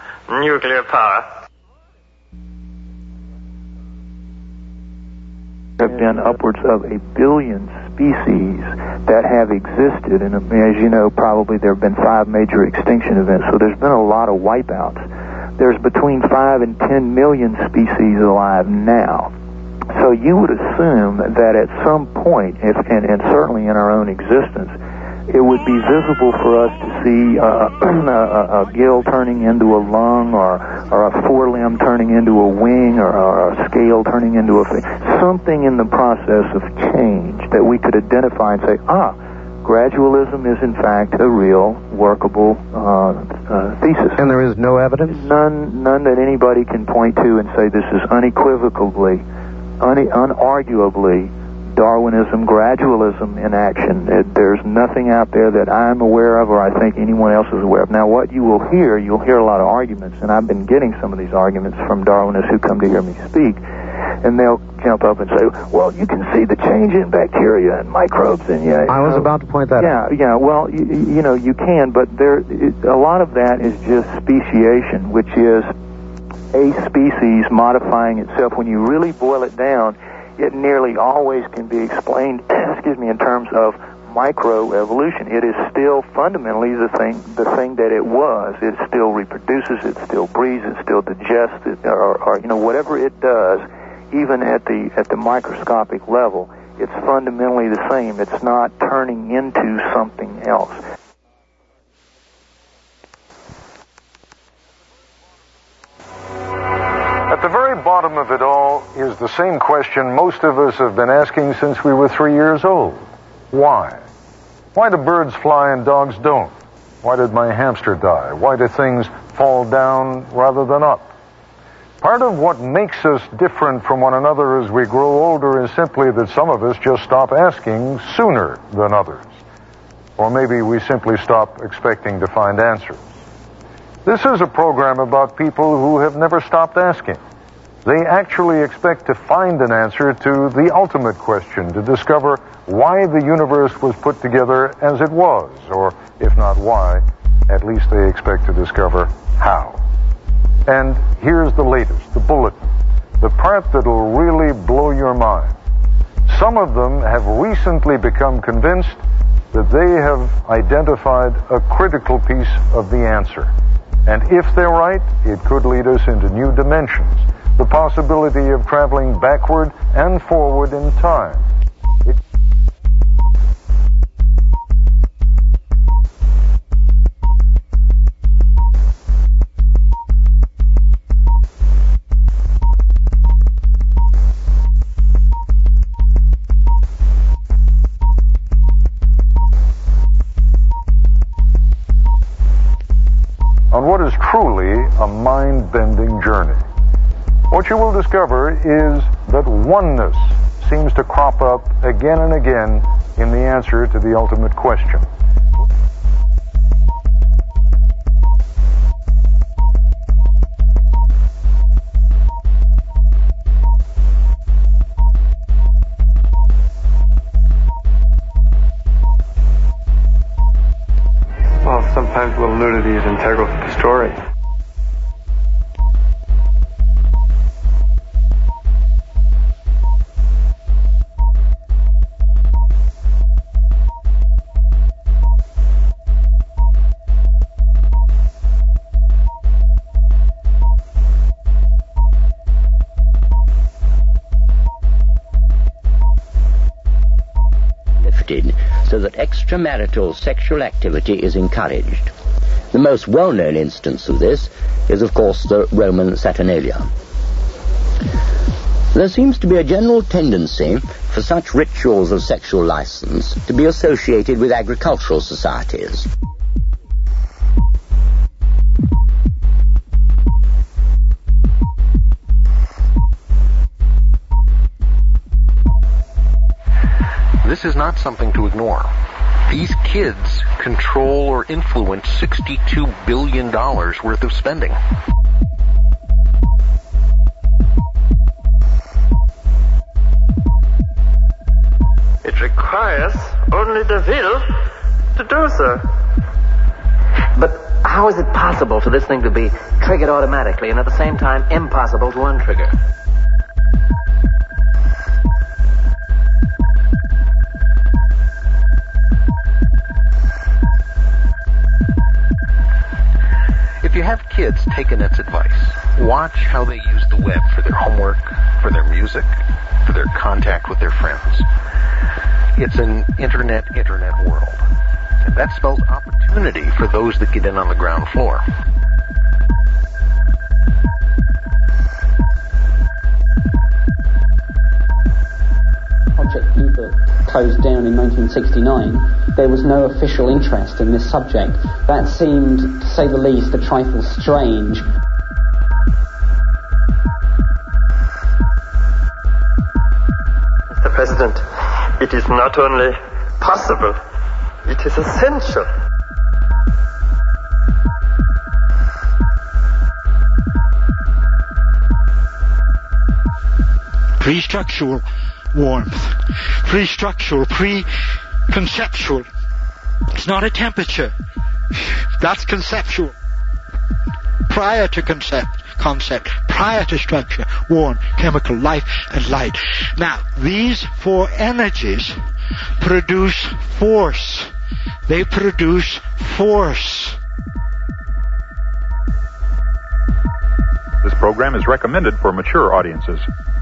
nuclear power. There have been upwards of 1 billion species that have existed, and as you know, probably there have been 5 major extinction events, so there's been a lot of wipeouts. There's between 5 and 10 million species alive now. So you would assume that at some point, and certainly in our own existence, it would be visible for us to see a gill turning into a lung, or a forelimb turning into a wing, or a scale turning into a something in the process of change that we could identify and say, gradualism is in fact a real workable thesis. And there is no evidence? None that anybody can point to and say this is unequivocally, unarguably Darwinism, gradualism in action. There's nothing out there that I'm aware of, or I think anyone else is aware of. Now, what you'll hear a lot of arguments, and I've been getting some of these arguments from Darwinists who come to hear me speak, and they'll jump up and say, well, you can see the change in bacteria and microbes. And I was about to point that out. Yeah, well, you know, you can, but a lot of that is just speciation, which is a species modifying itself. When you really boil it down, it nearly always can be explained, in terms of microevolution. It is still fundamentally the thing that it was. It still reproduces, it still breathes, it still digests, or you know, whatever it does, even at the microscopic level, it's fundamentally the same. It's not turning into something else. At the very bottom of it all is the same question most of us have been asking since we were 3 years old. Why? Why do birds fly and dogs don't? Why did my hamster die? Why do things fall down rather than up? Part of what makes us different from one another as we grow older is simply that some of us just stop asking sooner than others. Or maybe we simply stop expecting to find answers. This is a program about people who have never stopped asking. They actually expect to find an answer to the ultimate question, to discover why the universe was put together as it was, or if not why, at least they expect to discover how. And here's the latest, the bulletin, the part that'll really blow your mind. Some of them have recently become convinced that they have identified a critical piece of the answer. And if they're right, it could lead us into new dimensions, the possibility of traveling backward and forward in time. On what is truly a mind-bending journey. What you will discover is that oneness seems to crop up again and again in the answer to the ultimate question. Well, sometimes a little nudity is integral to the story. So that extramarital sexual activity is encouraged. The most well-known instance of this is, of course, the Roman Saturnalia. There seems to be a general tendency for such rituals of sexual license to be associated with agricultural societies. This is not something to ignore. These kids control or influence $62 billion worth of spending. It requires only the will to do so. But how is it possible for this thing to be triggered automatically and at the same time impossible to untrigger? kids taken its advice. Watch how they use the web for their homework, for their music, for their contact with their friends. It's an internet world. And that spells opportunity for those that get in on the ground floor. Project Blue Book closed down in 1969, there was no official interest in this subject. That seemed, to say the least, a trifle strange. Mr. President, it is not only possible, it is essential. Pre-structural warmth, pre-structural, pre-conceptual. It's not a temperature. That's conceptual. Prior to concept, prior to structure, warm, chemical, life, and light. Now, these four energies produce force. They produce force. This program is recommended for mature audiences.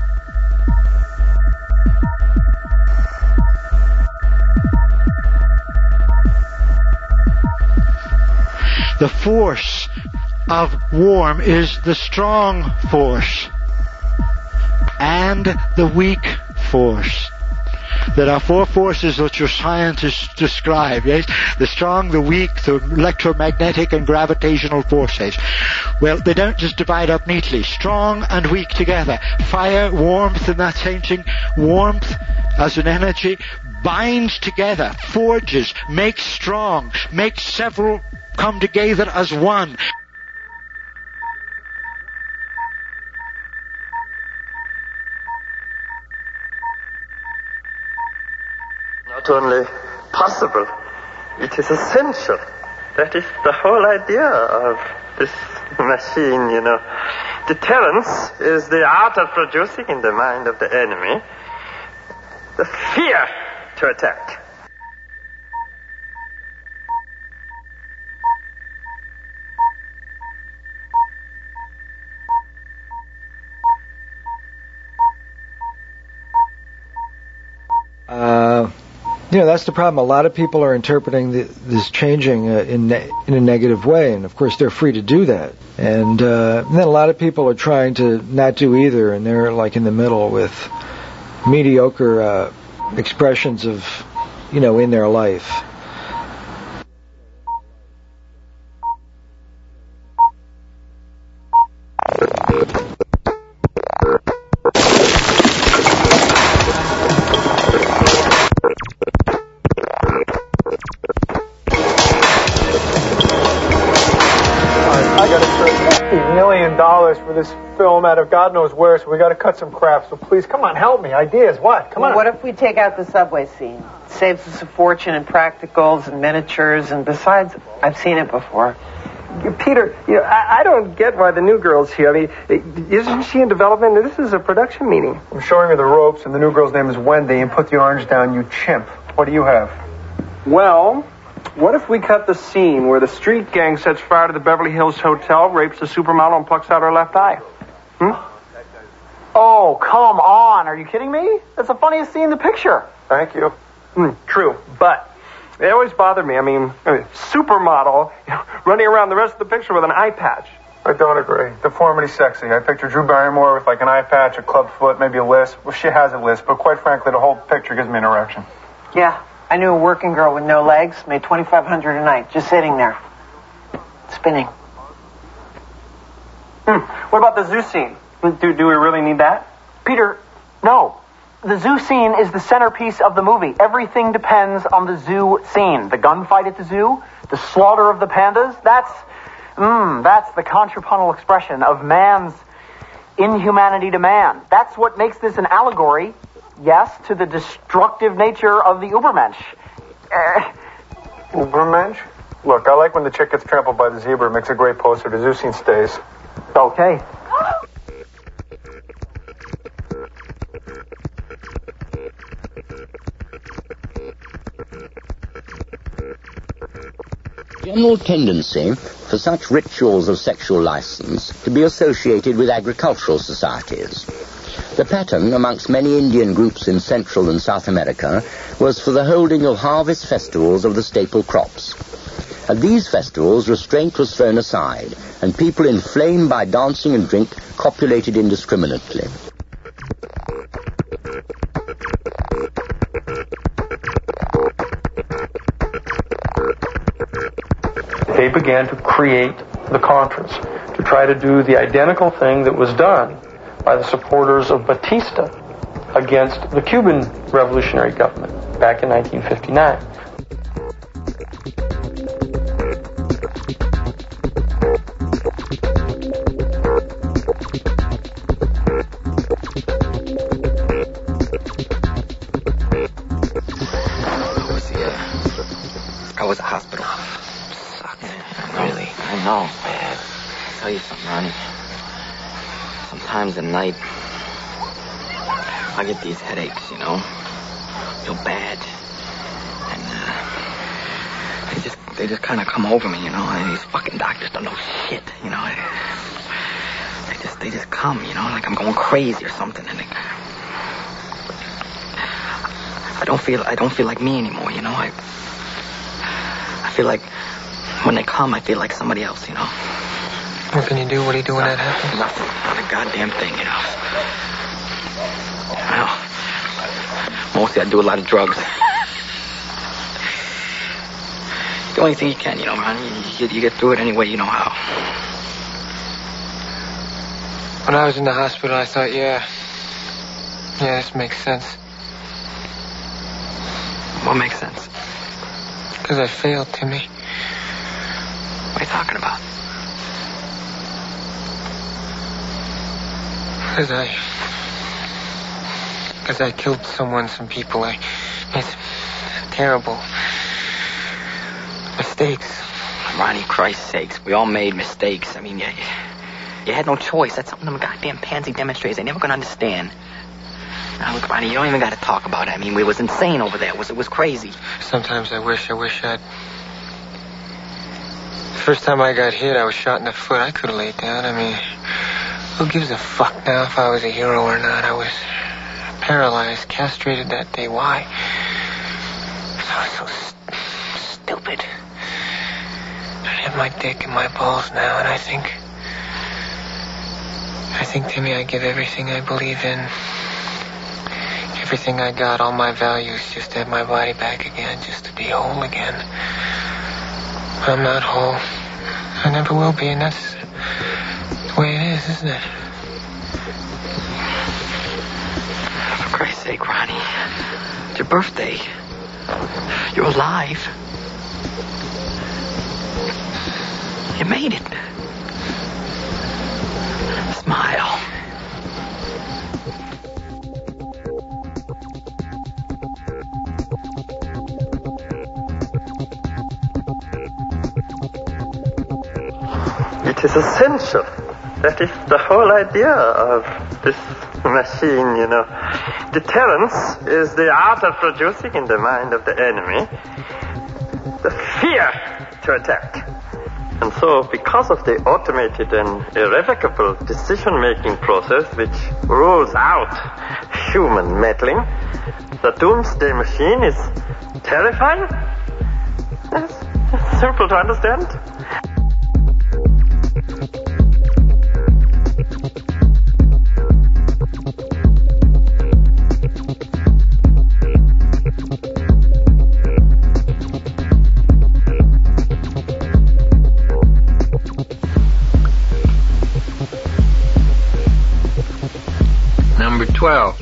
The force of warm is the strong force and the weak force. There are four forces which your scientists describe, yes? The strong, the weak, the electromagnetic and gravitational forces. Well, they don't just divide up neatly. Strong and weak together. Fire, warmth in that same thing. Warmth as an energy binds together, forges, makes strong, makes several come together as one. Not only possible, it is essential. That is the whole idea of this machine, you know. Deterrence is the art of producing in the mind of the enemy the fear to attack. That's the problem. A lot of people are interpreting this changing in a negative way, and of course they're free to do that. And then a lot of people are trying to not do either, and they're like in the middle with mediocre expressions of, in their life. For this film out of God knows where, so we got to cut some crap. So please, come on, help me. Ideas, what? Come on. What if we take out the subway scene? It saves us a fortune in practicals and miniatures, and besides, I've seen it before. Peter, I don't get why the new girl's here. I mean, isn't she in development? This is a production meeting. I'm showing her the ropes, and the new girl's name is Wendy, and put the orange down, you chimp. What do you have? Well, what if we cut the scene where the street gang sets fire to the Beverly Hills Hotel, rapes the supermodel, and plucks out her left eye? Oh, come on. Are you kidding me? That's the funniest scene in the picture. Thank you. True, but they always bother me. I mean, supermodel running around the rest of the picture with an eye patch. I don't agree. Deformity's sexy. I picture Drew Barrymore with like an eye patch, a club foot, maybe a lisp. Well, she has a lisp, but quite frankly, the whole picture gives me an erection. Yeah. I knew a working girl with no legs, made $2,500 a night, just sitting there, spinning. What about the zoo scene? Do we really need that? Peter, no. The zoo scene is the centerpiece of the movie. Everything depends on the zoo scene. The gunfight at the zoo, the slaughter of the pandas, that's the contrapuntal expression of man's inhumanity to man. That's what makes this an allegory. Yes, to the destructive nature of the Ubermensch. Ubermensch? Look, I like when the chick gets trampled by the zebra. It makes a great poster. The zoo scene stays. Okay. General tendency for such rituals of sexual license to be associated with agricultural societies. The pattern amongst many Indian groups in Central and South America was for the holding of harvest festivals of the staple crops. At these festivals, restraint was thrown aside, and people inflamed by dancing and drink copulated indiscriminately. They began to create the Contras, to try to do the identical thing that was done by the supporters of Batista against the Cuban revolutionary government back in 1959. I was at the hospital. Sucked. Really? I know, man. I'll tell you something, Ronnie. Sometimes at night, I get these headaches, you know. Feel bad. And, they just kind of come over me, you know. And these fucking doctors don't know shit, you know. They just come, you know, like I'm going crazy or something. And I don't feel like me anymore, you know. I feel like when they come, I feel like somebody else, you know. What can you do? What do you do when that happens? Nothing. Not a goddamn thing, you know. Well, mostly I do a lot of drugs. The only thing you can, you know, man. You get through it any way you know how. When I was in the hospital, I thought, yeah, this makes sense. What makes sense? Because I failed, Timmy. What are you talking about? Because I killed some people. I made some terrible mistakes. Ronnie, Christ's sakes, we all made mistakes. I mean, you had no choice. That's something them goddamn pansy demonstrators ain't never gonna understand. Now, look, Ronnie, you don't even got to talk about it. I mean, we was insane over there. It was crazy. Sometimes I wish I'd... The first time I got hit, I was shot in the foot. I could have laid down. I mean, who gives a fuck now if I was a hero or not? I was paralyzed, castrated that day. Why? I was so stupid. I have my dick and my balls now, and I think, Timmy, I give everything I believe in. Everything I got, all my values, just to have my body back again, just to be whole again. I'm not whole. I never will be, and that's the way it is, isn't it? For Christ's sake, Ronnie. It's your birthday. You're alive. You made it. Smile. It is essential. That is the whole idea of this machine, you know. Deterrence is the art of producing in the mind of the enemy the fear to attack. And so, because of the automated and irrevocable decision-making process which rules out human meddling, the doomsday machine is terrifying. Yes, it's simple to understand. Number 12.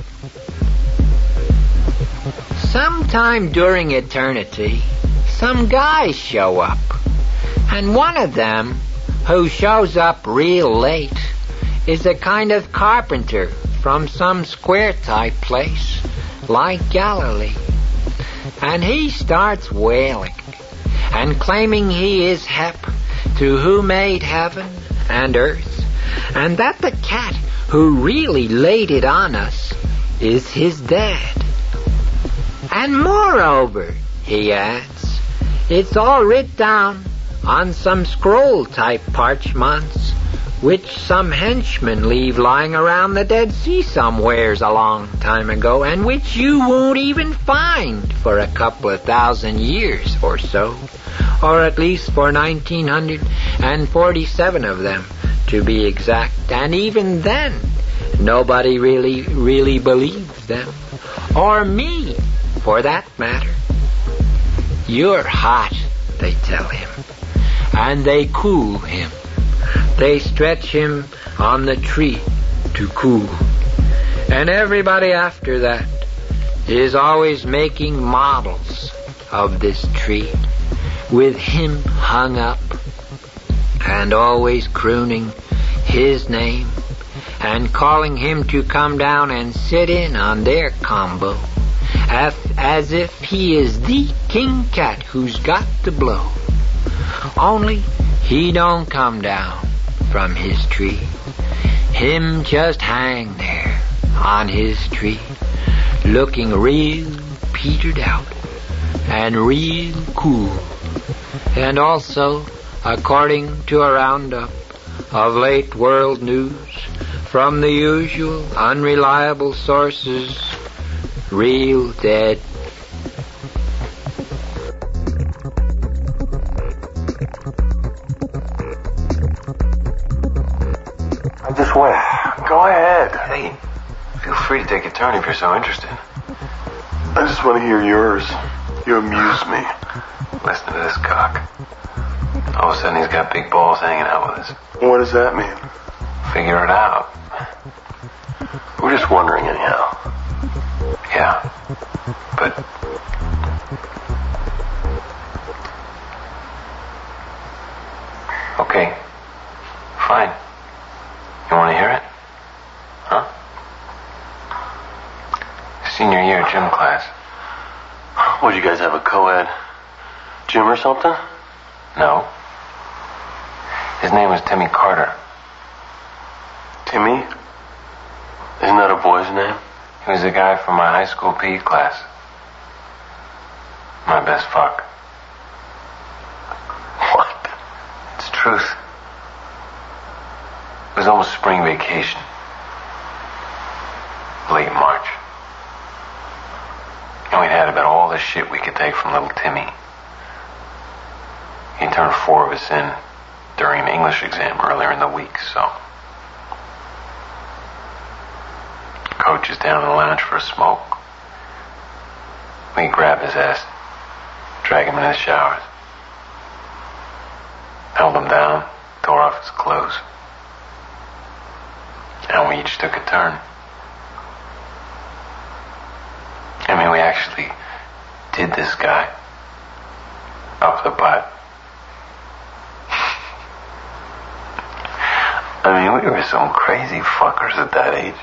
Sometime during eternity, some guys show up. And one of them, who shows up real late, is a kind of carpenter from some square-type place, like Galilee. And he starts wailing and claiming he is Hep, to who made heaven and earth, and that the cat who really laid it on us is his dad. And moreover, he adds, it's all writ down on some scroll-type parchments, which some henchmen leave lying around the Dead Sea somewheres a long time ago, and which you won't even find for a couple of 1,000 years or so, or at least for 1,947 of them, to be exact. And even then, nobody really believed them, or me, for that matter. You're hot, they tell him, and they cool him. They stretch him on the tree to cool. And everybody after that is always making models of this tree, with him hung up, and always crooning his name, and calling him to come down and sit in on their combo, as if he is the king cat who's got to blow. Only he don't come down from his tree. Him just hang there on his tree, looking real petered out and real cool. And also, according to a roundup of late world news from the usual unreliable sources, real dead. I just went. Go ahead. Hey, feel free to take a turn if you're so interested. I just want to hear yours. You amuse me. Listen to this cock. All of a sudden he's got big balls hanging out with us. What does that mean? Figure it out. We're just wondering anyhow. Yeah, but... Okay, fine. You want to hear it? Huh? Senior year gym class. What, you guys have a co-ed gym or something? No. His name was Timmy Carter. Timmy? Isn't that a boy's name? He was the guy from my high school PE class. My best fuck. What? It's truth. It was almost spring vacation. Late March. And we'd had about all the shit we could take from little Timmy. He turned 4 of us in during an English exam earlier in the week, so... Coach is down in the lounge for a smoke. We grab his ass, drag him in his showers. Held him down, tore off his clothes. And we each took a turn. I mean, we actually did this guy up the butt. I mean, we were some crazy fuckers at that age.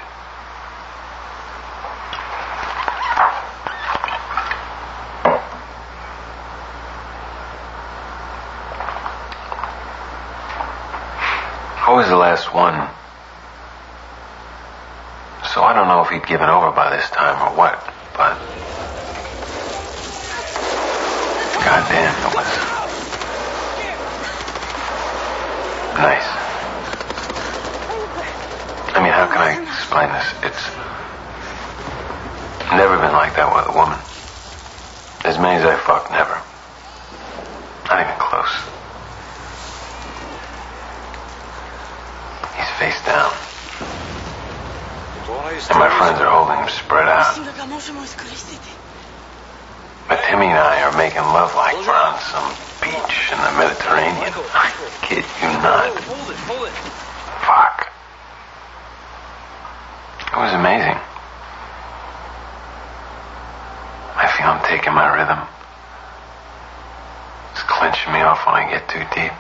I was the last one. So I don't know if he'd given over by this time or what, but... Goddamn, it was... nice. I mean, how can I explain this? It's... never been like that with a woman. As many as I fucked, never. Not even close. He's face down. And my friends are holding him spread out. But Timmy and I are making love like we're on some beach in the Mediterranean. I kid you not. Fuck. It was amazing. I feel him taking my rhythm. It's clenching me off when I get too deep.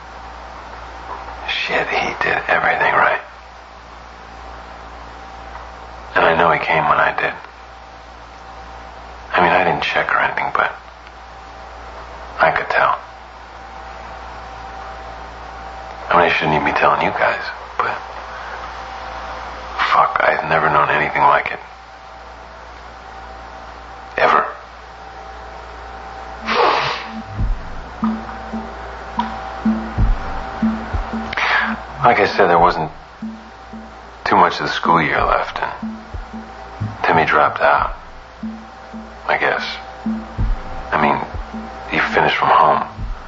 Shit, he did everything right. And I know he came when I did. I mean, I didn't check or anything, but I could tell. I mean, I shouldn't even be telling you guys, but fuck, I've never known anything like it. Ever. Like I said, there wasn't too much of the school year left, and Timmy dropped out, I guess. I mean, he finished from home.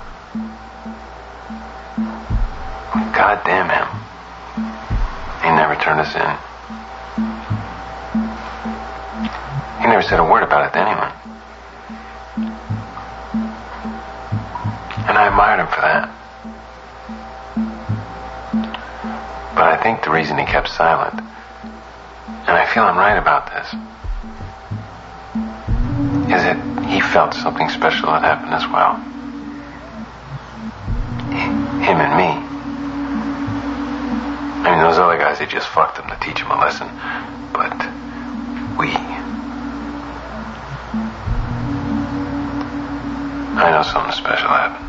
God damn him. He never turned us in. He never said a word about it to anyone. And I admired him for that. But I think the reason he kept silent, and I feel I'm right about this, is that he felt something special had happened as well. Him and me. I mean, those other guys, they just fucked him to teach him a lesson. But we... I know something special happened.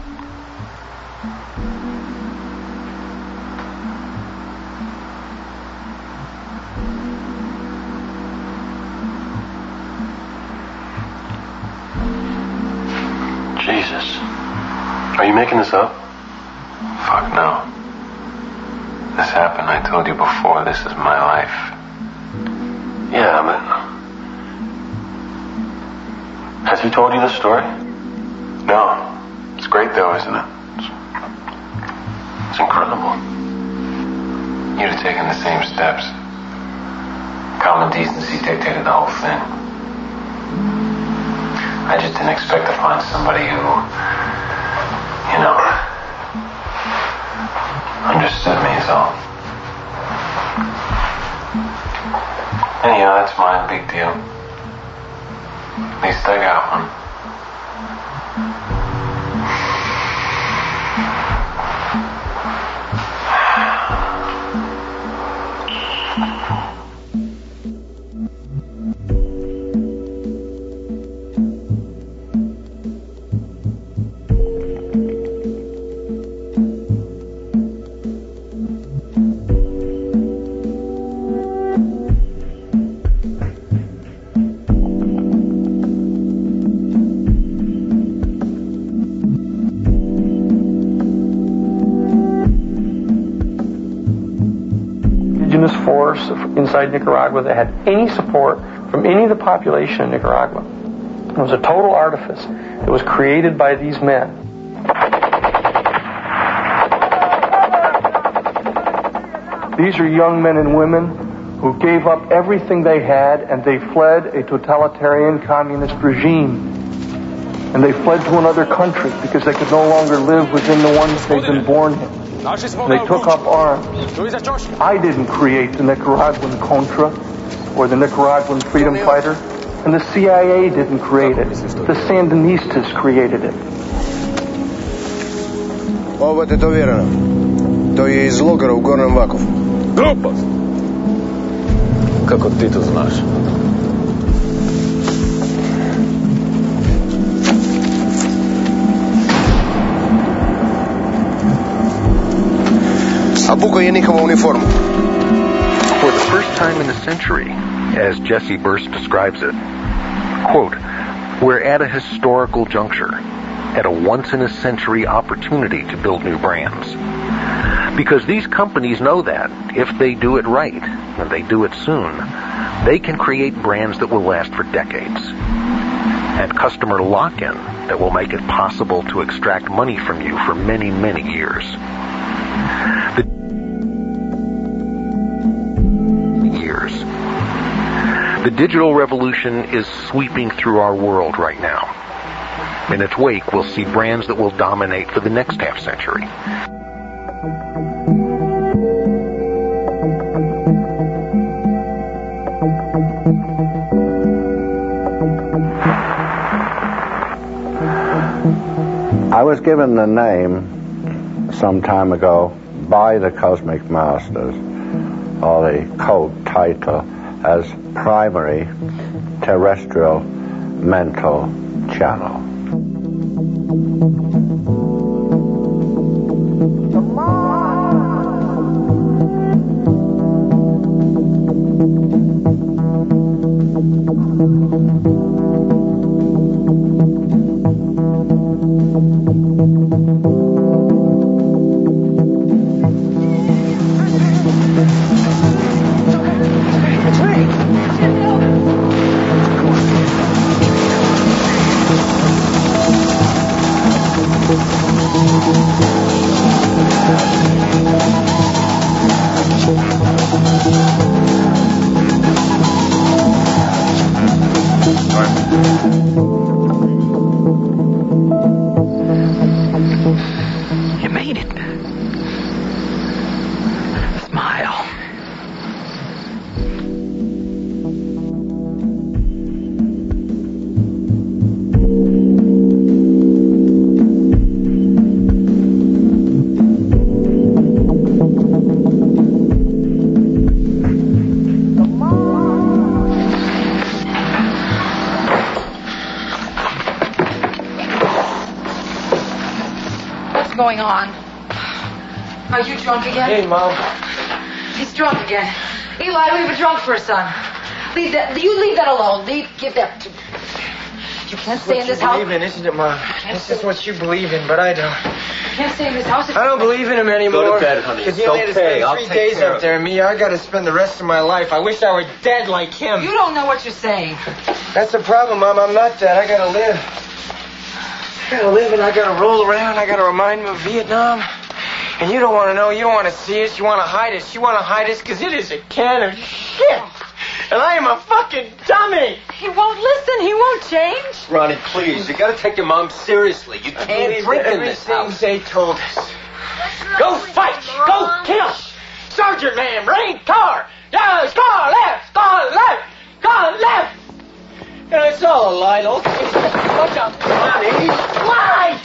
Jesus. Are you making this up? Fuck no. This happened, I told you before, this is my life. Yeah, but... Has he told you this story? No. It's great though, isn't it? It's incredible. You'd have taken the same steps. Common decency dictated the whole thing. I just didn't expect to find somebody who, you know, understood me is all. Anyhow, that's mine, big deal. At least I got one. Force inside Nicaragua that had any support from any of the population in Nicaragua. It was a total artifice that was created by these men. These are young men and women who gave up everything they had and they fled a totalitarian communist regime. And they fled to another country because they could no longer live within the ones they'd been born in. They took up arms. I didn't create the Nicaraguan Contra or the Nicaraguan freedom fighter, and the CIA didn't create it. The Sandinistas created it. Ovo je tetovirano. To je iz logora u Gornjem Vakovu. Glupost! Kako ti to znaš? A buko je njihova uniforma. For the first time in a century, as Jesse Burst describes it, quote, we're at a historical juncture, at a once-in-a-century opportunity to build new brands. Because these companies know that if they do it right, and they do it soon, they can create brands that will last for decades. And customer lock-in that will make it possible to extract money from you for many, many years. The digital revolution is sweeping through our world right now. In its wake, we'll see brands that will dominate for the next half century. I was given the name some time ago by the Cosmic Masters, or the code title, as Primary Terrestrial Mental Channel. going on? Are you drunk again? Hey, Mom. He's drunk again. Eli, we were drunk for a son. Leave that. You leave that alone. Give that to... You can't stay in this house. You believe in, isn't it, Mom? This is what you believe in, but I don't. You can't stay in this house. I don't believe in him anymore. Go to bed, honey. Because It's you made us okay. spend I'll 3 take days care up of there, and me, I got to spend the rest of my life. I wish I were dead like him. You don't know what you're saying. That's the problem, Mom. I'm not dead. I got to live. I got to live, and I got to roll around. I got to remind him of Vietnam. And you don't want to know. You don't want to see us. You want to hide us. You want to hide us because it is a can of shit. And I am a fucking dummy. He won't listen. He won't change. Ronnie, please. You gotta take your mom seriously. You can't drink in this house. They told us. Go fight. Go kill. Sergeant man, rain car. Yes, car left. Car left. Car left. And it's all a lie. Those things are a bunch of bloody lies.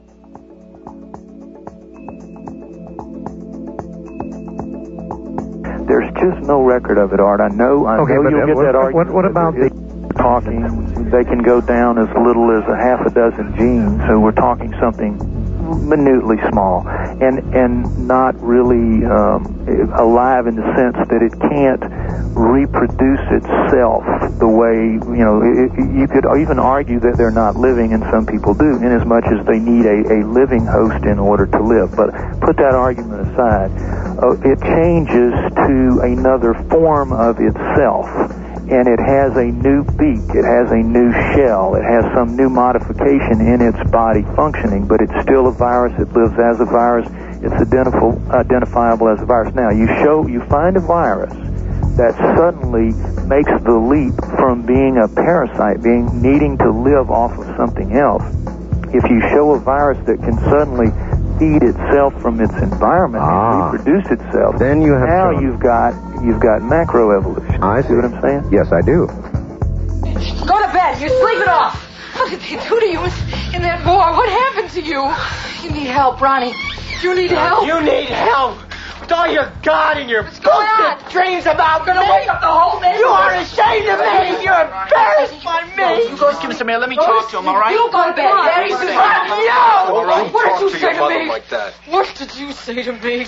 There's just no record of it, Art. I know you'll get that argument. What about the talking? They can go down as little as a half a dozen genes, so we're talking something minutely small and not really alive in the sense that it can't reproduce itself the way, you could even argue that they're not living, and some people do, in as much as they need a living host in order to live. But put that argument aside. It changes to another form of itself, and it has a new beak, it has a new shell, it has some new modification in its body functioning, but it's still a virus, it lives as a virus, it's identifiable as a virus. Now, you find a virus that suddenly makes the leap from being a parasite, needing to live off of something else. If you show a virus that can suddenly feed itself from its environment and reproduce itself, then you have you've got macroevolution. I see what I'm saying? Yes, I do. Go to bed. You're sleeping off. What did they do to you in that war? What happened to you? You need help, Ronnie. You need help. You need help. With all your God and your bullshit dreams about me. You're gonna wake up the whole neighborhood. You are ashamed of me. You're embarrassed by me. You guys give me some air. Let me talk to him, all right? You go to bed. Very soon. Fuck you! All right, What did you talk to say your to mother me? like that. What did you say to me?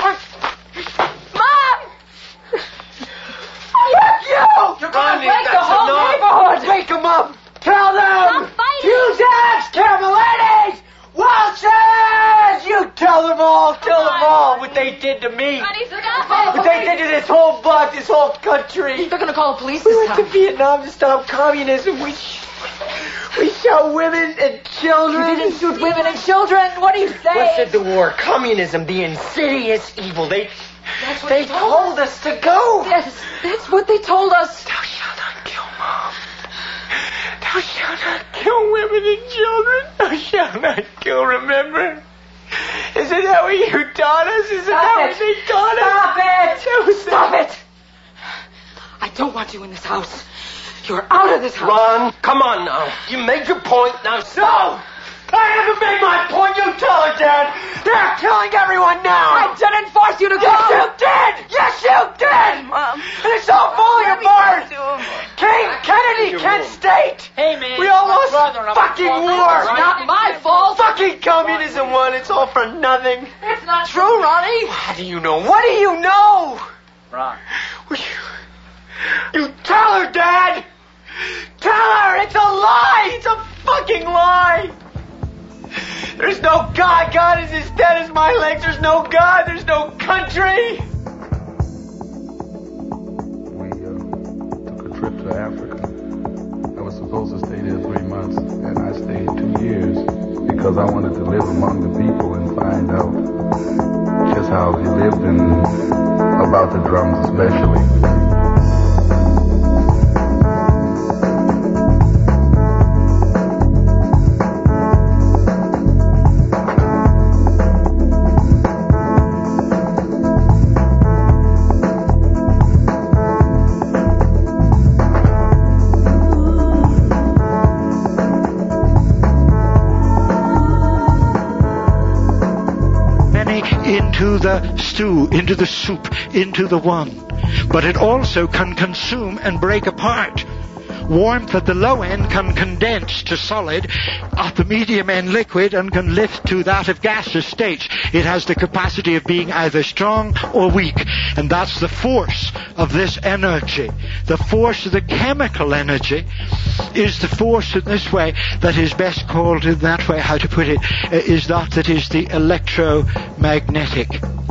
Mom! Fuck you! You're gonna wake the whole neighborhood. Wake them up. Tell them. Stop fighting. Cusack's, Carmelites, Walsh's. You tell them all. Tell them all what they did to me. Ronnie, stop it. What they did to this whole block, this whole country. They're gonna call the police We this went to time. Vietnam to stop communism. We shot women and children. You didn't shoot women and children. What do you say? What said the war? Communism, the insidious evil. They told us to go. Yes, that's what they told us. Thou shalt not kill, Mom. Thou shalt not kill women and children. Thou shalt not kill, remember? Isn't that what you taught us? Isn't that what they taught us? Stop it! Stop it! I don't want you in this house. You're out of this house. Ron, come on now. You made your point, now stop! I haven't made my point, you tell her, Dad! They're killing everyone now! I didn't force you to go! Yes, you did! Yes, you did! Mom. And it's all falling apart! King, Kennedy, Kent State! Hey, man. We all lost fucking war! It's not my fault. Fucking communism won, it's all for nothing! It's not true, Ronnie. How do you know? What do you know? Ron. You tell her, Dad! Tell her! It's a lie! It's a fucking lie! There's no God. God is as dead as my legs. There's no God. There's no country. We took a trip to Africa. I was supposed to stay there 3 months, and I stayed 2 years because I wanted to live among the people and find out just how they lived and about the drums especially. Into the stew, into the soup, into the one. But it also can consume and break apart. warmth at the low end can condense to solid, at the medium end liquid, and can lift to that of gaseous states. It has the capacity of being either strong or weak, and that's the force of this energy. The force of the chemical energy is the force in this way that is best called, in that way, how to put it, is that is the electromagnetic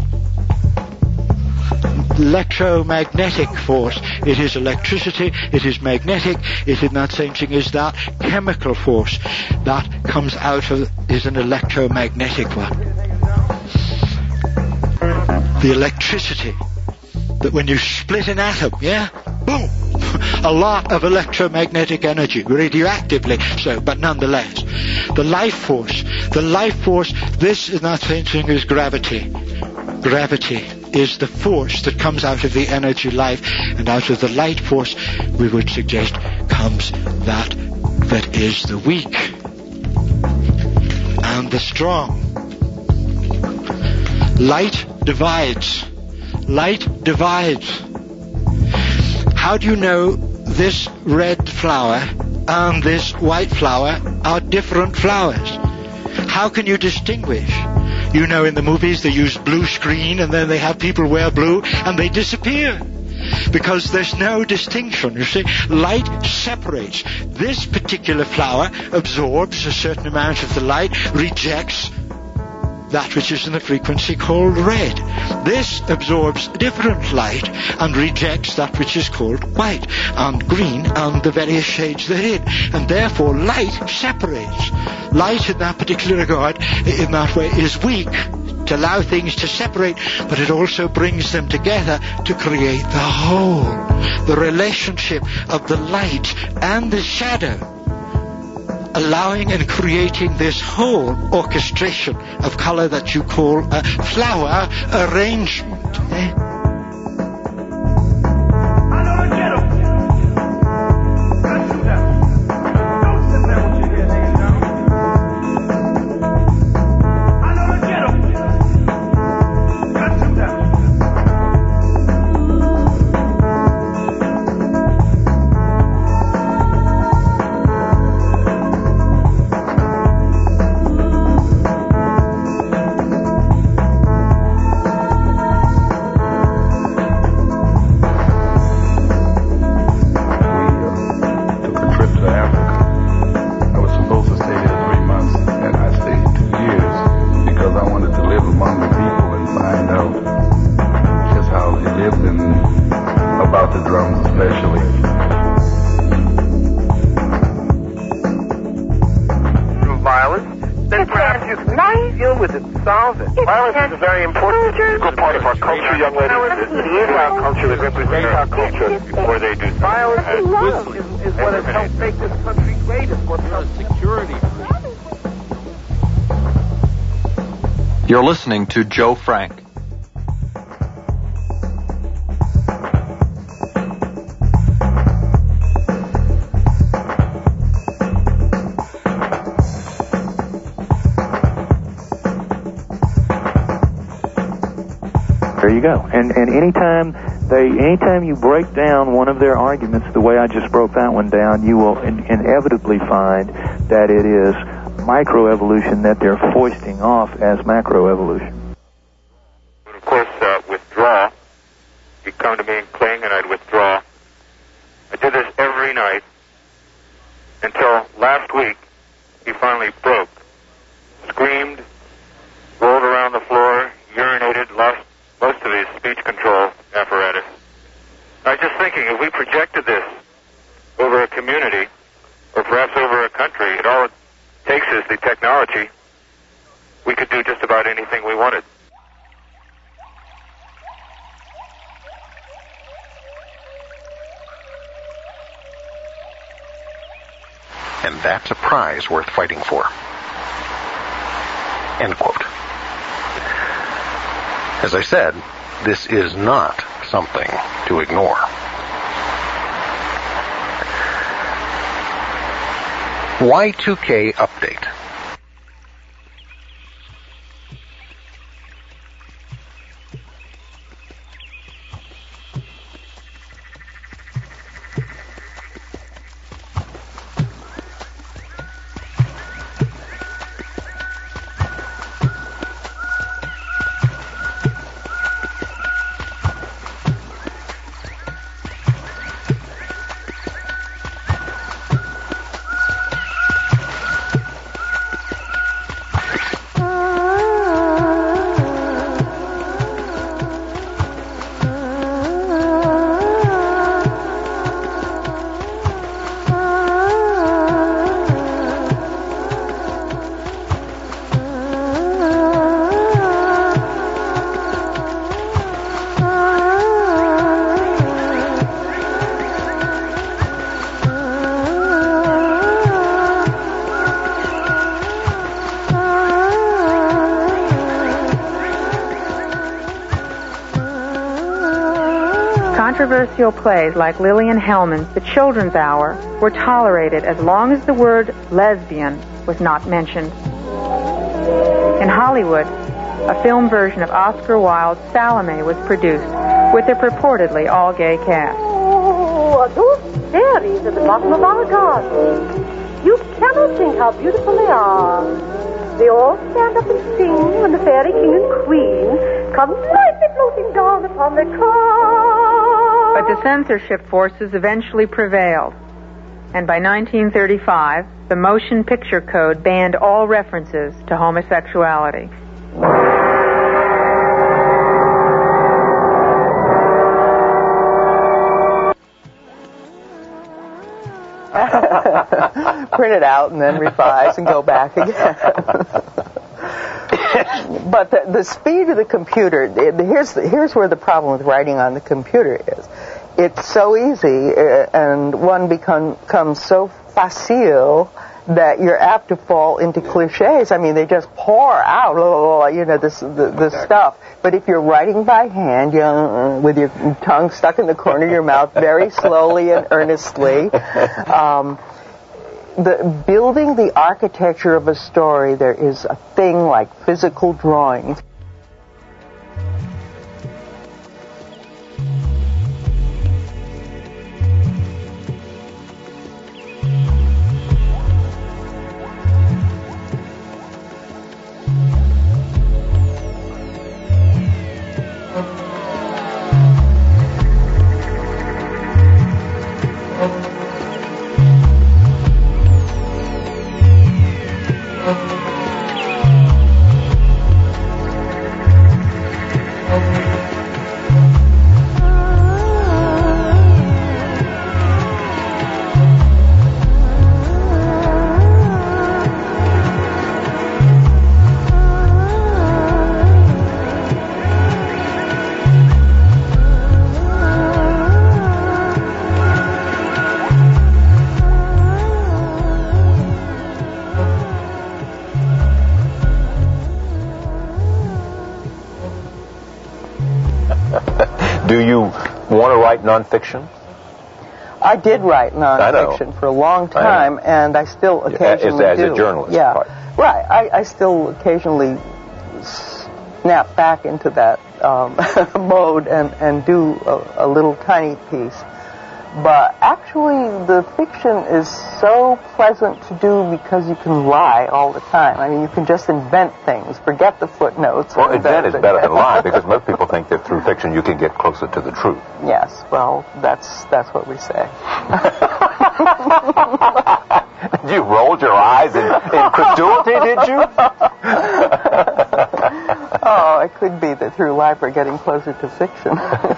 force. It is electricity, it is magnetic, it is that same thing as that chemical force that comes out of, is an electromagnetic one. The electricity that when you split an atom, boom, a lot of electromagnetic energy, radioactively so, but nonetheless. The life force, this is not the same thing as gravity. Gravity is the force that comes out of the energy life, and out of the light force, we would suggest, comes that is the weak and the strong. Light divides. How do you know this red flower and this white flower are different flowers? How can you distinguish? You know, in the movies they use blue screen, and then they have people wear blue and they disappear because there's no distinction. You see, light separates. This particular flower absorbs a certain amount of the light, rejects that which is in the frequency called red. This absorbs different light and rejects that which is called white and green and the various shades therein. And therefore light separates. Light in that particular regard, in that way, is weak to allow things to separate, but it also brings them together to create the whole. The relationship of the light and the shadow, allowing and creating this whole orchestration of color that you call a flower arrangement. Violence is a very important part of our culture, young lady. It is our culture. It represents our culture. Before they do violence is what has helped make this country great. It's what helps security. You're listening to Joe Frank. There you go. And anytime you break down one of their arguments the way I just broke that one down, you will inevitably find that it is microevolution that they're foisting off as macroevolution. But of course, withdraw. You'd come to me and cling, and I'd withdraw. I did this every night until last week he finally broke. Screamed, rolled around the floor, urinated, lost most of his speech control apparatus. I was just thinking, if we projected this over a community, or perhaps over a country, all it takes is the technology. We could do just about anything we wanted. And that's a prize worth fighting for. End quote. As I said, this is not something to ignore. Y2K update. controversial plays like Lillian Hellman's The Children's Hour were tolerated as long as the word lesbian was not mentioned. In Hollywood, a film version of Oscar Wilde's Salome was produced with a purportedly all-gay cast. Oh, are those fairies at the bottom of our garden? You cannot think how beautiful they are. They all stand up and sing when the fairy king and queen come lightly floating down upon their car. But the censorship forces eventually prevailed, and by 1935, the Motion Picture Code banned all references to homosexuality. Print it out and then revise and go back again. But the speed of the computer, here's where the problem with writing on the computer is. It's so easy, and one becomes so facile that you're apt to fall into cliches. I mean, they just pour out, the stuff. But if you're writing by hand, with your tongue stuck in the corner of your mouth, very slowly and earnestly, building the architecture of a story, there is a thing like physical drawings. Do you want to write nonfiction? I did write nonfiction for a long time, and I still occasionally as do. A journalist. Yeah, right. I still occasionally snap back into that mode and do a little tiny piece. But actually, the fiction is so pleasant to do because you can lie all the time. I mean, you can just invent things, forget the footnotes. Well, invent is better than lie, because most people think that through fiction you can get closer to the truth. Yes, well, that's what we say. You rolled your eyes in incredulity, did you? Oh, it could be that through life we're getting closer to fiction.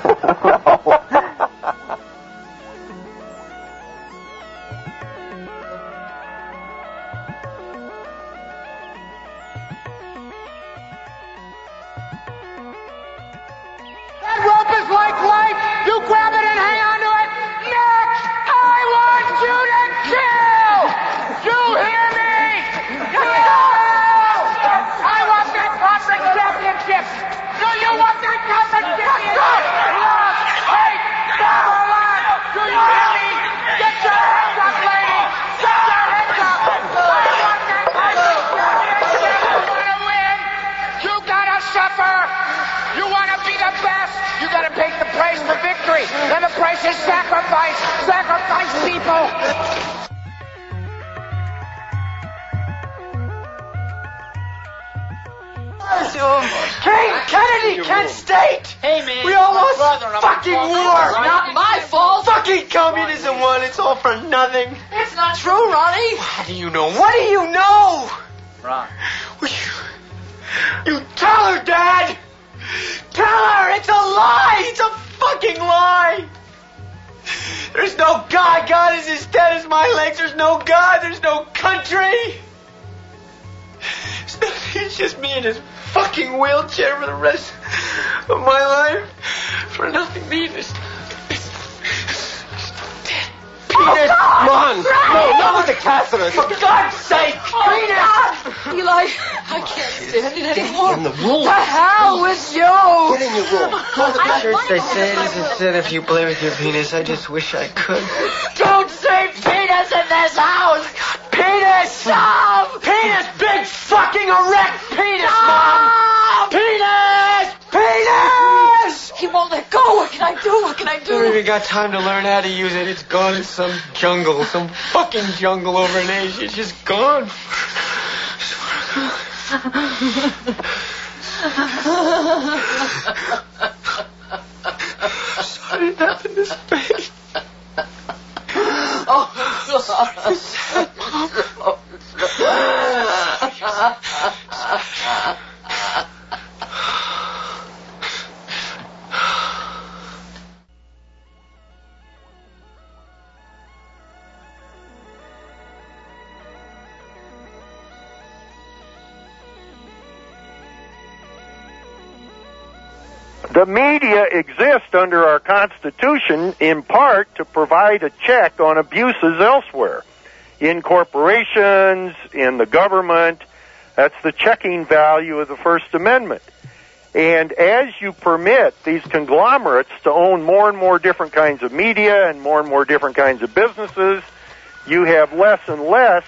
And the price is sacrifice. Sacrifice people. Kennedy, Kent State. Hey, man. We all lost fucking war. Not my fault. Fucking communism won. It's all for nothing. It's not true, Ronnie. How do you know? What do you know? Ron. You tell her, Dad. Tell her it's a lie. It's a fucking lie. There's no God. God is as dead as my legs. There's no God. There's no country. It's just me in this fucking wheelchair for the rest of my life. For nothing. Me, this dead penis. Come on. No. Put the catheter. For God's sake! Oh, Eli, I can't stand it anymore. in the room. The hell with you! Get in your room. Go to the First I said if you play with your penis, I just wish I could. Don't say penis in this house! Penis! Stop! Penis! Big fucking erect penis, Mom! Penis! Penis! He won't let go. What can I do? What can I do? Never even got time to learn how to use it. It's gone in some jungle, some fucking jungle over in Asia. It's just gone. Sorry it happened this way. Oh, God. Mom. The media exists under our Constitution in part to provide a check on abuses elsewhere. In corporations, in the government, that's the checking value of the First Amendment. And as you permit these conglomerates to own more and more different kinds of media and more different kinds of businesses, you have less and less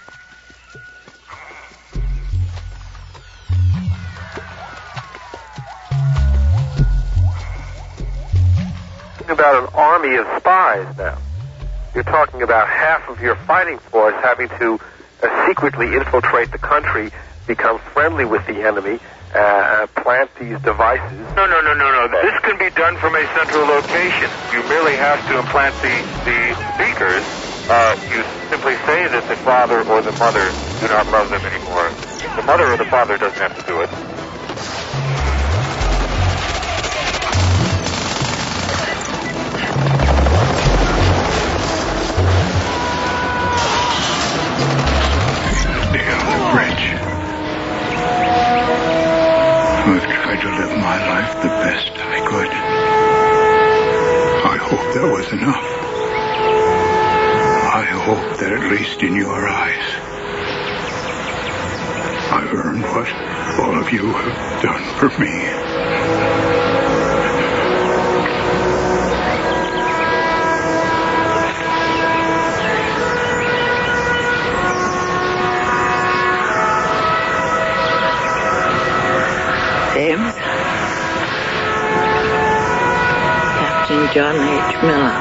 about an army of spies now. You're talking about half of your fighting force having to secretly infiltrate the country, become friendly with the enemy, plant these devices. No. This can be done from a central location. You merely have to implant the speakers. You simply say that the father or the mother do not love them anymore. The mother or the father doesn't have to do it. I've tried to live my life the best I could. I hope that was enough. I hope that at least in your eyes, I've earned what all of you have done for me. James. Captain John H. Miller.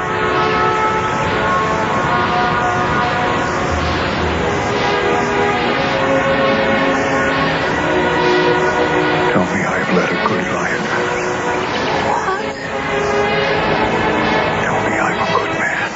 Tell me I've led a good life. What? Tell me I'm a good man.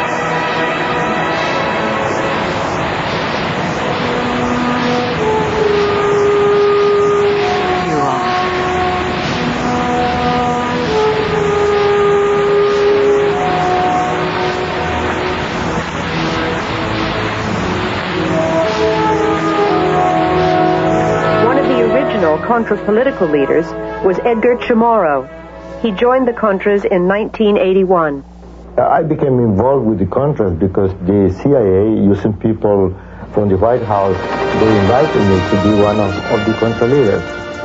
Contras political leaders was Edgar Chamorro. He joined the Contras in 1981. I became involved with the Contras because the CIA, using people from the White House, they invited me to be one of the Contra leaders.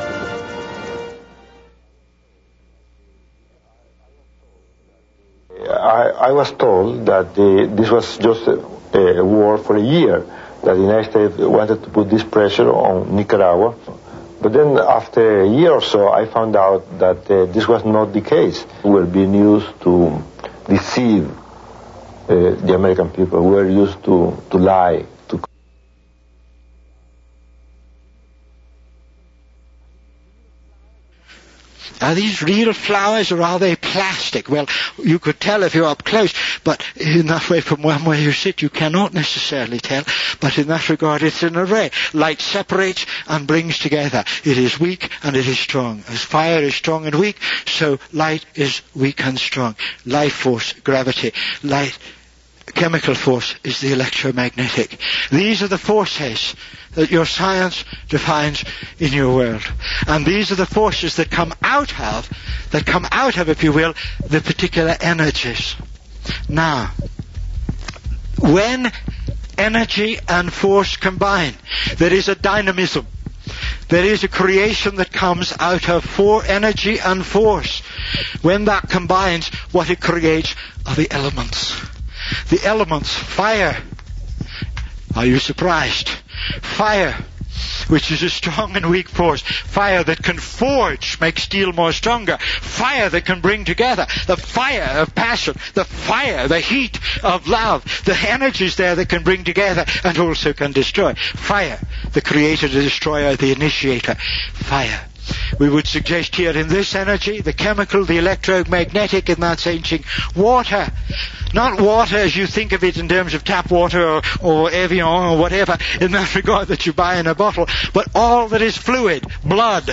I was told that this was just a war for a year, that the United States wanted to put this pressure on Nicaragua. But then after a year or so, I found out that this was not the case. We were being used to deceive the American people. We were used to lie. Are these real flowers or are they plastic? Well, you could tell if you're up close, but in that way, from one way you sit, you cannot necessarily tell. But in that regard, it's an array. Light separates and brings together. It is weak and it is strong. As fire is strong and weak, so light is weak and strong. Life force, gravity. Light, chemical force is the electromagnetic. These are the forces that your science defines in your world. And these are the forces that come out of, if you will, the particular energies. Now, when energy and force combine. There is a dynamism. There is a creation that comes out of energy and force. When that combines, what it creates are the elements. The elements, fire. Are you surprised? Fire, which is a strong and weak force. Fire that can forge, make steel more stronger. Fire that can bring together. The fire of passion. The fire, the heat of love. The energies there that can bring together and also can destroy. Fire, the creator, the destroyer, the initiator. Fire. We would suggest here in this energy, the chemical, the electromagnetic, in that ancient water. Not water as you think of it in terms of tap water or Evian or whatever in that regard that you buy in a bottle, but all that is fluid, blood,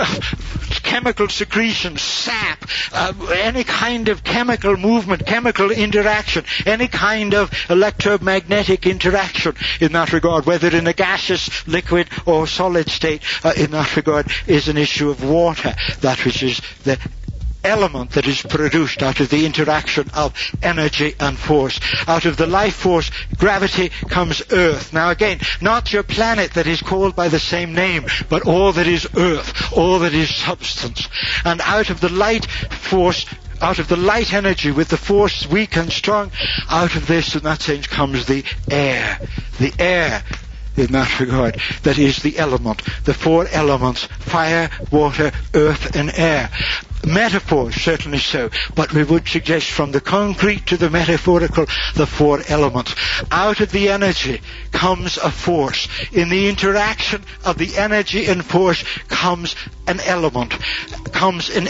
chemical secretion, sap, any kind of chemical movement, chemical interaction, any kind of electromagnetic interaction in that regard, whether in a gaseous, liquid or solid state, in that regard is an issue of water, that which is the element that is produced out of the interaction of energy and force. Out of the life force, gravity, comes earth. Now again, not your planet that is called by the same name, but all that is earth, all that is substance. And out of the light force, out of the light energy with the force weak and strong, out of this, in that sense, comes the air. The air, in that regard, that is the element. The four elements, fire, water, earth and air. Metaphors, certainly so, but we would suggest from the concrete to the metaphorical, the four elements. Out of the energy comes a force. In the interaction of the energy and force comes an element, comes an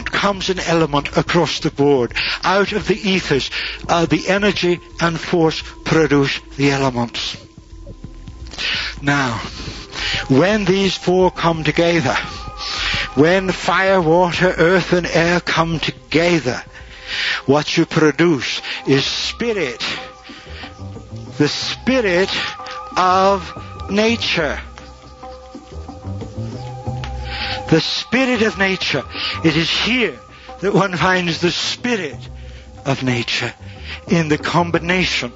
element across the board. Out of the ethers, the energy and force produce the elements. Now, when these four come together, when fire, water, earth and air come together, what you produce is spirit. The spirit of nature. The spirit of nature. It is here that one finds the spirit of nature in the combination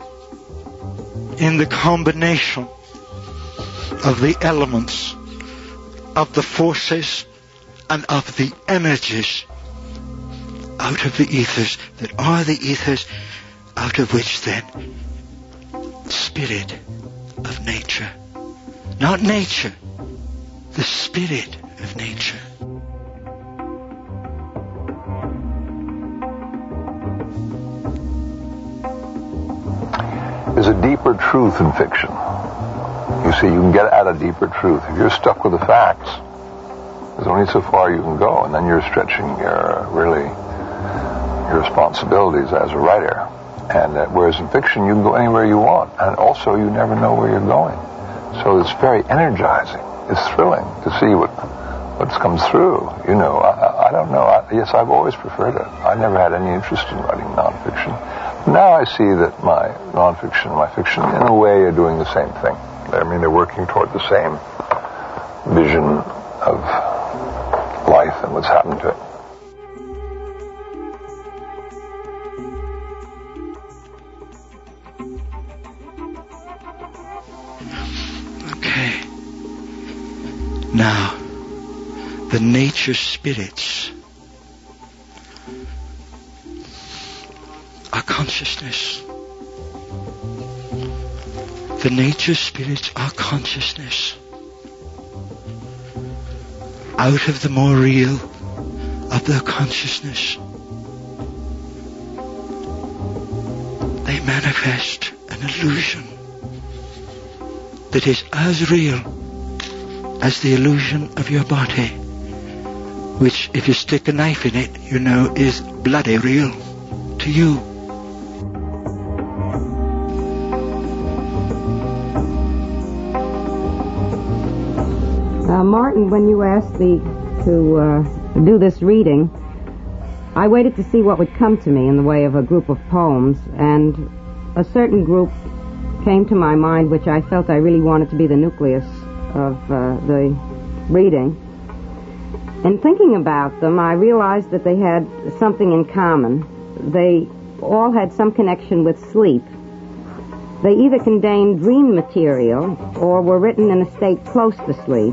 of the elements, of the forces and of the energies out of the ethers that are the ethers, out of which then spirit of nature. Not nature, the spirit of nature. There's a deeper truth in fiction. You see, you can get at a deeper truth. If you're stuck with the facts, there's only so far you can go, and then you're stretching your responsibilities as a writer. And whereas in fiction, you can go anywhere you want, and also you never know where you're going. So it's very energizing. It's thrilling to see what comes through. You know, I don't know. Yes, I've always preferred it. I never had any interest in writing nonfiction. Now I see that my nonfiction and my fiction, in a way, are doing the same thing. I mean, they're working toward the same vision of life and what's happened to it. Okay. Now, the nature spirits are consciousness. The nature spirits are consciousness. Out of the more real of their consciousness, they manifest an illusion that is as real as the illusion of your body, which, if you stick a knife in it, you know is bloody real to you. Martin, when you asked me to do this reading, I waited to see what would come to me in the way of a group of poems, and a certain group came to my mind which I felt I really wanted to be the nucleus of the reading. In thinking about them, I realized that they had something in common. They all had some connection with sleep. They either contained dream material or were written in a state close to sleep.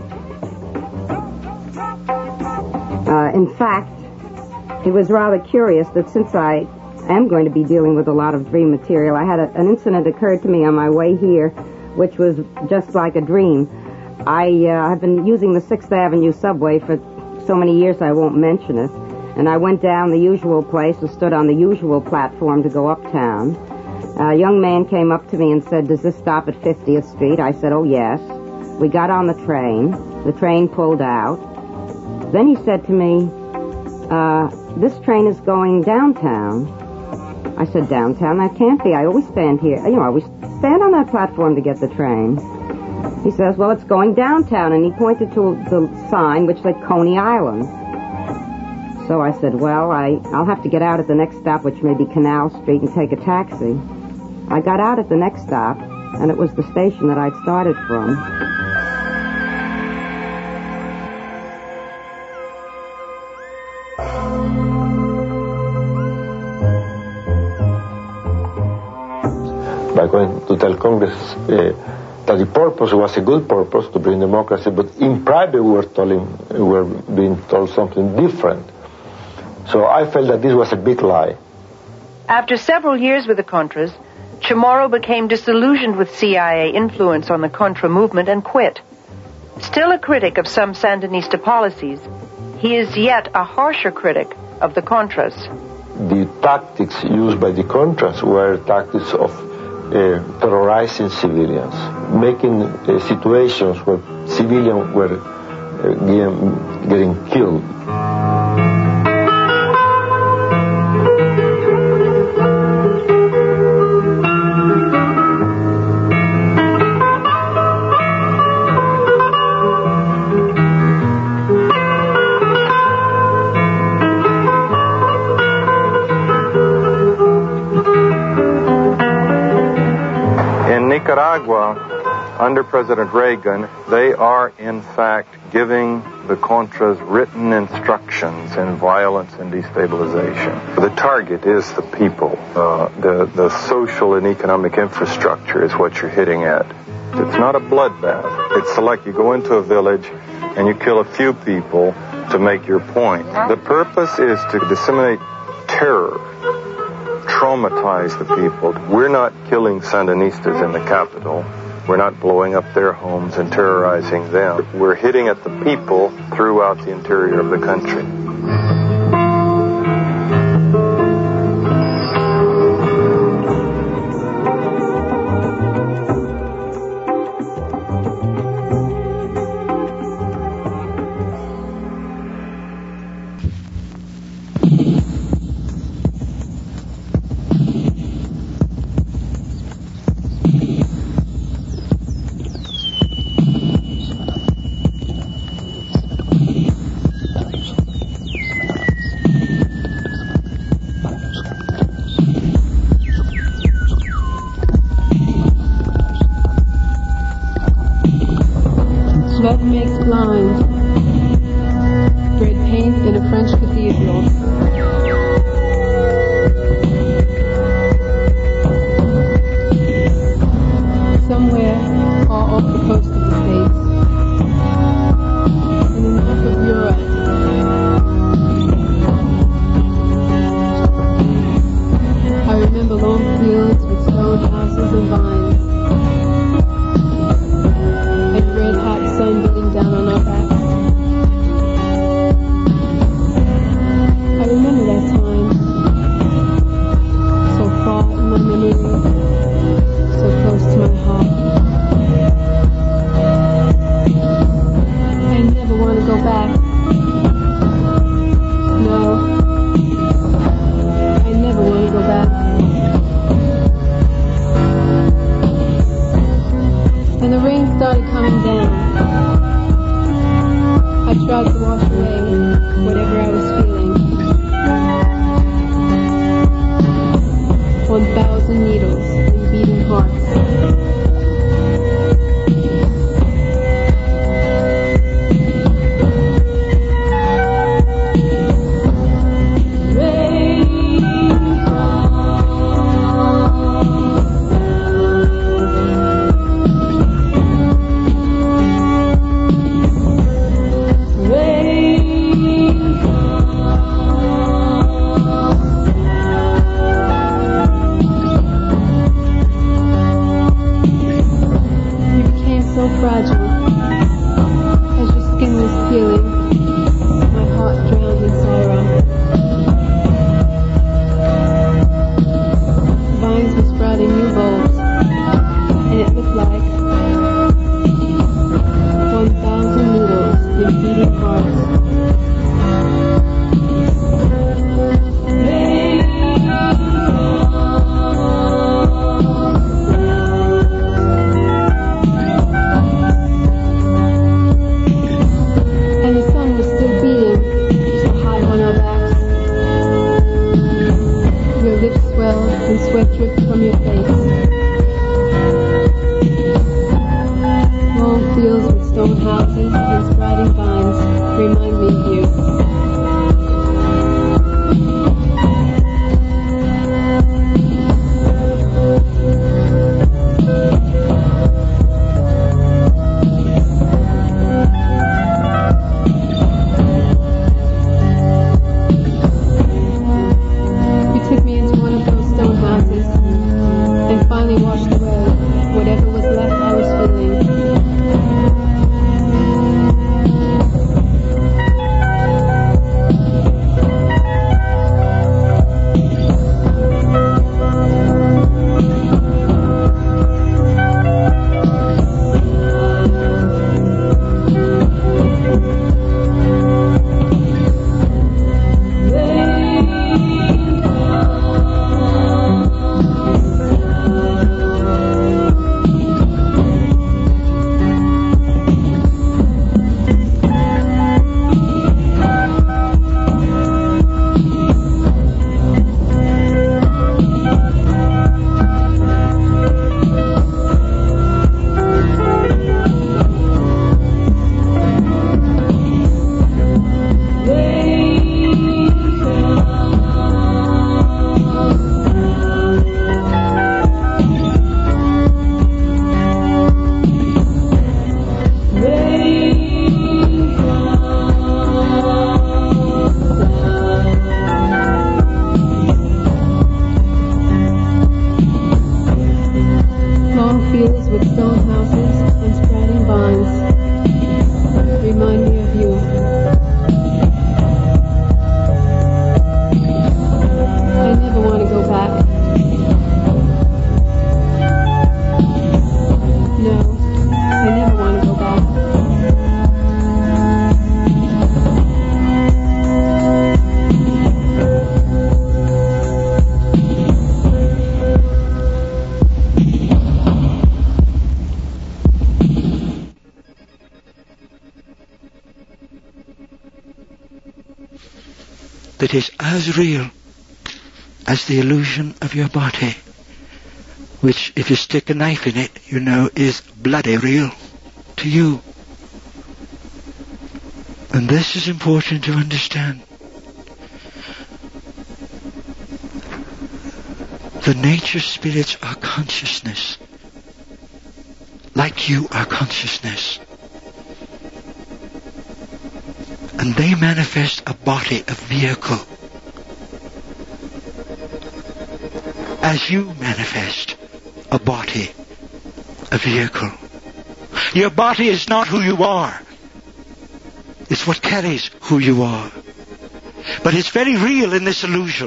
In fact, it was rather curious that since I am going to be dealing with a lot of dream material, I had an incident occurred to me on my way here, which was just like a dream. I have been using the 6th Avenue subway for so many years I won't mention it. And I went down the usual place and stood on the usual platform to go uptown. A young man came up to me and said, "Does this stop at 50th Street?" I said, "Oh, yes." We got on the train. The train pulled out. Then he said to me, "This train is going downtown." I said, "Downtown? That can't be. I always stand here. I always stand on that platform to get the train." He says, "Well, it's going downtown," and he pointed to the sign which said Coney Island. So I said, "Well, I'll have to get out at the next stop, which may be Canal Street, and take a taxi." I got out at the next stop, and it was the station that I'd started from. By going to tell Congress that the purpose was a good purpose to bring democracy, but in private we were being told something different. So I felt that this was a big lie. After several years with the Contras, Chamorro became disillusioned with CIA influence on the Contra movement and quit. Still a critic of some Sandinista policies, he is yet a harsher critic of the Contras. The tactics used by the Contras were tactics of terrorizing civilians, making situations where civilians were getting killed. Nicaragua, under President Reagan, they are in fact giving the Contras written instructions in violence and destabilization. The target is the people. The social and economic infrastructure is what you're hitting at. It's not a bloodbath. It's like you go into a village and you kill a few people to make your point. The purpose is to disseminate terror, traumatize the people. We're not killing Sandinistas in the capital. We're not blowing up their homes and terrorizing them. We're hitting at the people throughout the interior of the country. Sweat makes blind. Red paint in a French cathedral. Somewhere far off the coast of the States, in the north of Europe, I remember long fields with stone houses and vines. Sun beating down on our backs. I remember that time. So far in my memory, so close to my heart. I never want to go back. No. I never want to go back. And the rain started coming down. I tried to wash away whatever I was feeling. 1,000 needles and beating hearts. Rain falls. fragile. As your skin was peeling, my heart drowned in sorrow. Vines were sprouting new bulbs, and it looked like 1,000 needles in beating hearts. And the sun was still beating, so high on our backs. Your lips swelled and sweat dripped from your face. Long fields with stone houses and sprouting vines remind me of you. You took me into one of those stone houses and finally washed away whatever was left I was feeling. Long fields with stone houses and sprouting vines remind me of you. I never want to go back. No, I never want to go back. That is as real as the illusion of your body, which, if you stick a knife in it, you know is bloody real to you. And this is important to understand. The nature spirits are consciousness, like you are consciousness. And they manifest a body, a vehicle, as you manifest a body, a vehicle. Your body is not who you are. It's what carries who you are. But it's very real in this illusion.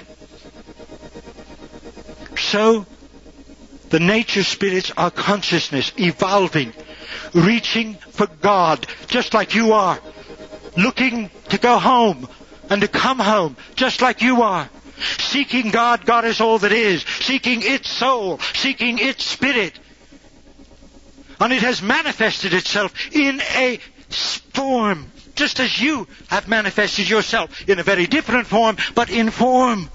So, the nature spirits are consciousness, evolving, reaching for God, just like you are. Looking to go home and to come home, just like you are. Seeking God, God is all that is. Seeking its soul, seeking its spirit. And it has manifested itself in a form, just as you have manifested yourself in a very different form, but in form.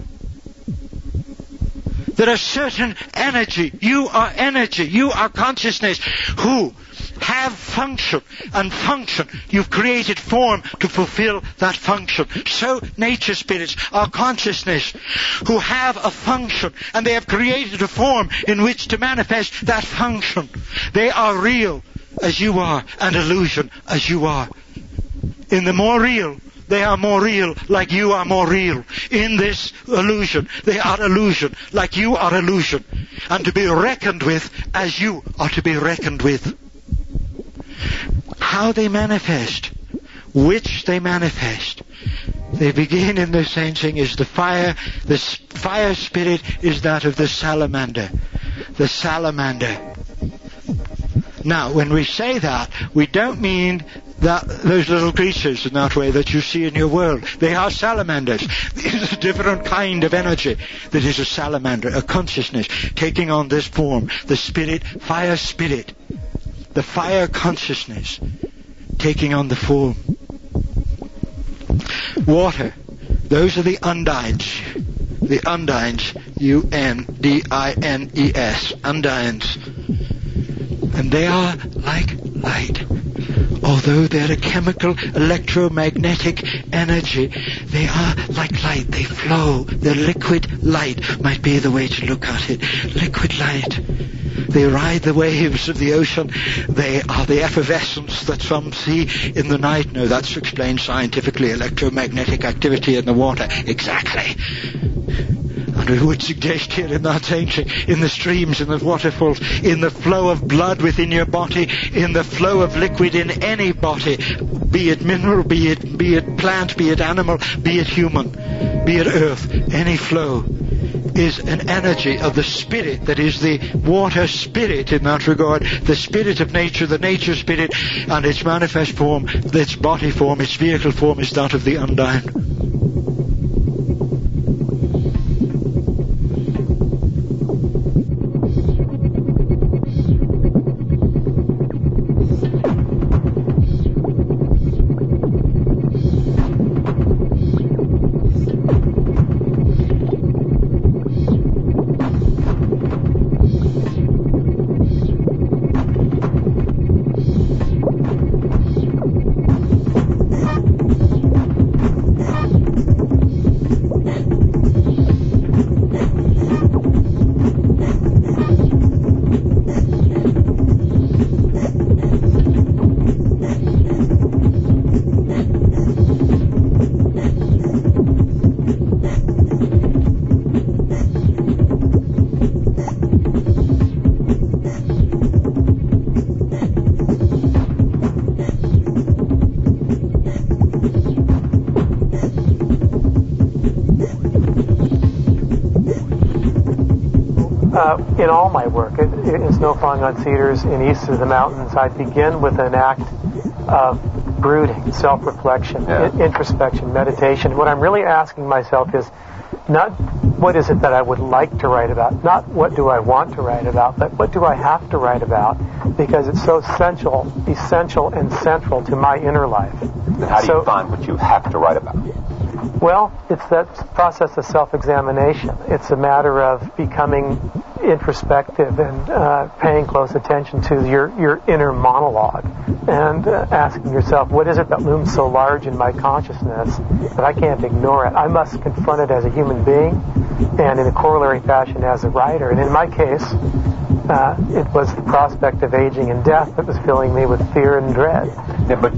There are certain energy, you are consciousness, who have function, and function, you've created form to fulfill that function. So nature spirits are consciousness, who have a function, and they have created a form in which to manifest that function. They are real as you are, and illusion as you are. In the more real, they are more real, like you are more real. In this illusion, they are illusion, like you are illusion. And to be reckoned with as you are to be reckoned with. How they manifest, which they manifest. They begin in the same thing as the fire. The fire spirit is that of the salamander. The salamander. Now, when we say that, we don't mean that those little creatures in that way that you see in your world. They are salamanders. It's a different kind of energy that is a salamander, a consciousness taking on this form. The spirit, fire spirit. The fire consciousness taking on the form. Water. Those are the undines. The undines. U-N-D-I-N-E-S. Undines. And they are like light. Although they're a chemical, electromagnetic energy, they are like light. They flow. They're liquid light, might be the way to look at it. Liquid light. They ride the waves of the ocean. They are the effervescence that some see in the night. No, that's explained scientifically. Electromagnetic activity in the water. Exactly. And we would suggest here in that same thing, in the streams, in the waterfalls, in the flow of blood within your body, in the flow of liquid in any body, be it mineral, be it plant, be it animal, be it human, be it earth, any flow is an energy of the spirit that is the water spirit in that regard, the spirit of nature, the nature spirit, and its manifest form, its body form, its vehicle form is that of the undine. In all my work, in Snow Falling on Cedars, in East of the Mountains, I begin with an act of brooding, self-reflection, introspection, meditation. What I'm really asking myself is not what is it that I would like to write about, not what do I want to write about, but what do I have to write about, because it's so essential and central to my inner life. And how do you find what you have to write about? Well, it's that process of self-examination. It's a matter of becoming introspective and paying close attention to your inner monologue and asking yourself, what is it that looms so large in my consciousness that I can't ignore it? I must confront it as a human being and in a corollary fashion as a writer. And in my case, it was the prospect of aging and death that was filling me with fear and dread. Yeah, but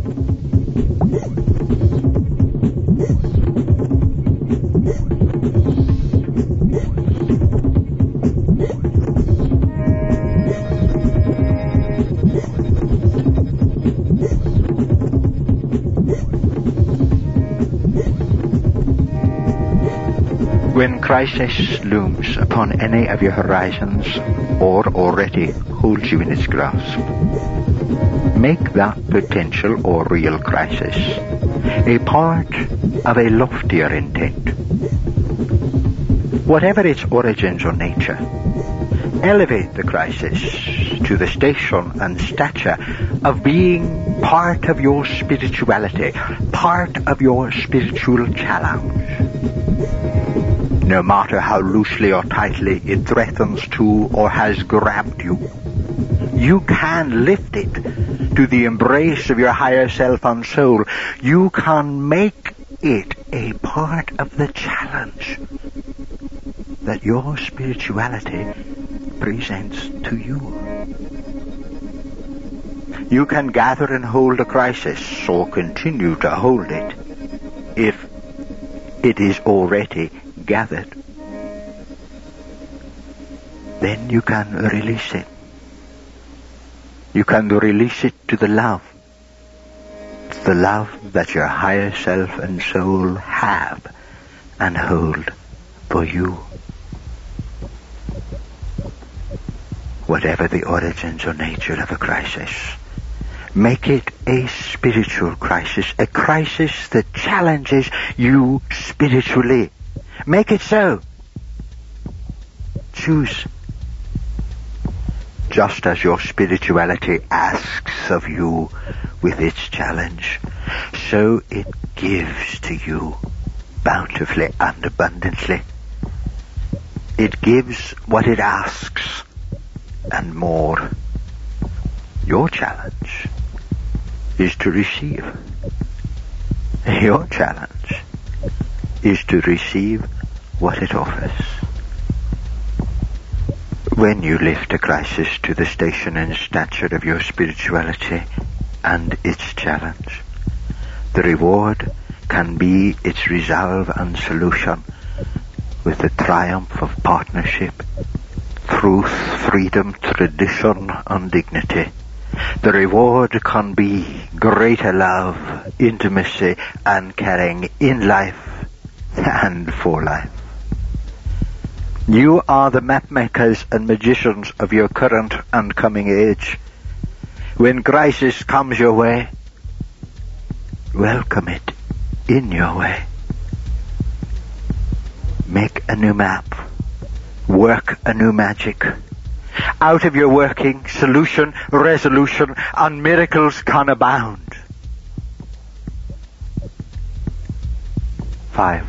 when crisis looms upon any of your horizons or already holds you in its grasp, make that potential or real crisis a part of a loftier intent. Whatever its origins or nature, elevate the crisis to the station and stature of being part of your spirituality, part of your spiritual challenge. No matter how loosely or tightly it threatens to or has grabbed you, you can lift it to the embrace of your higher self and soul. You can make it a part of the challenge that your spirituality presents to you. You can gather and hold a crisis or continue to hold it if it is already gathered. Then you can release it. You can release it to the love. It's the love that your higher self and soul have and hold for you. Whatever the origins or nature of a crisis, make it a spiritual crisis, a crisis that challenges you spiritually. Make it so. Choose. Just as your spirituality asks of you with its challenge, so it gives to you bountifully and abundantly. It gives what it asks and more. Your challenge is to receive. Your challenge is to receive what it offers. When you lift a crisis to the station and stature of your spirituality and its challenge, the reward can be its resolve and solution with the triumph of partnership, truth, freedom, tradition, and dignity. The reward can be greater love, intimacy, and caring in life and for life. You are the map makers and magicians of your current and coming age. When crisis comes your way, welcome it in your way. Make a new map. Work a new magic. Out of your working, solution, resolution, and miracles can abound. 5.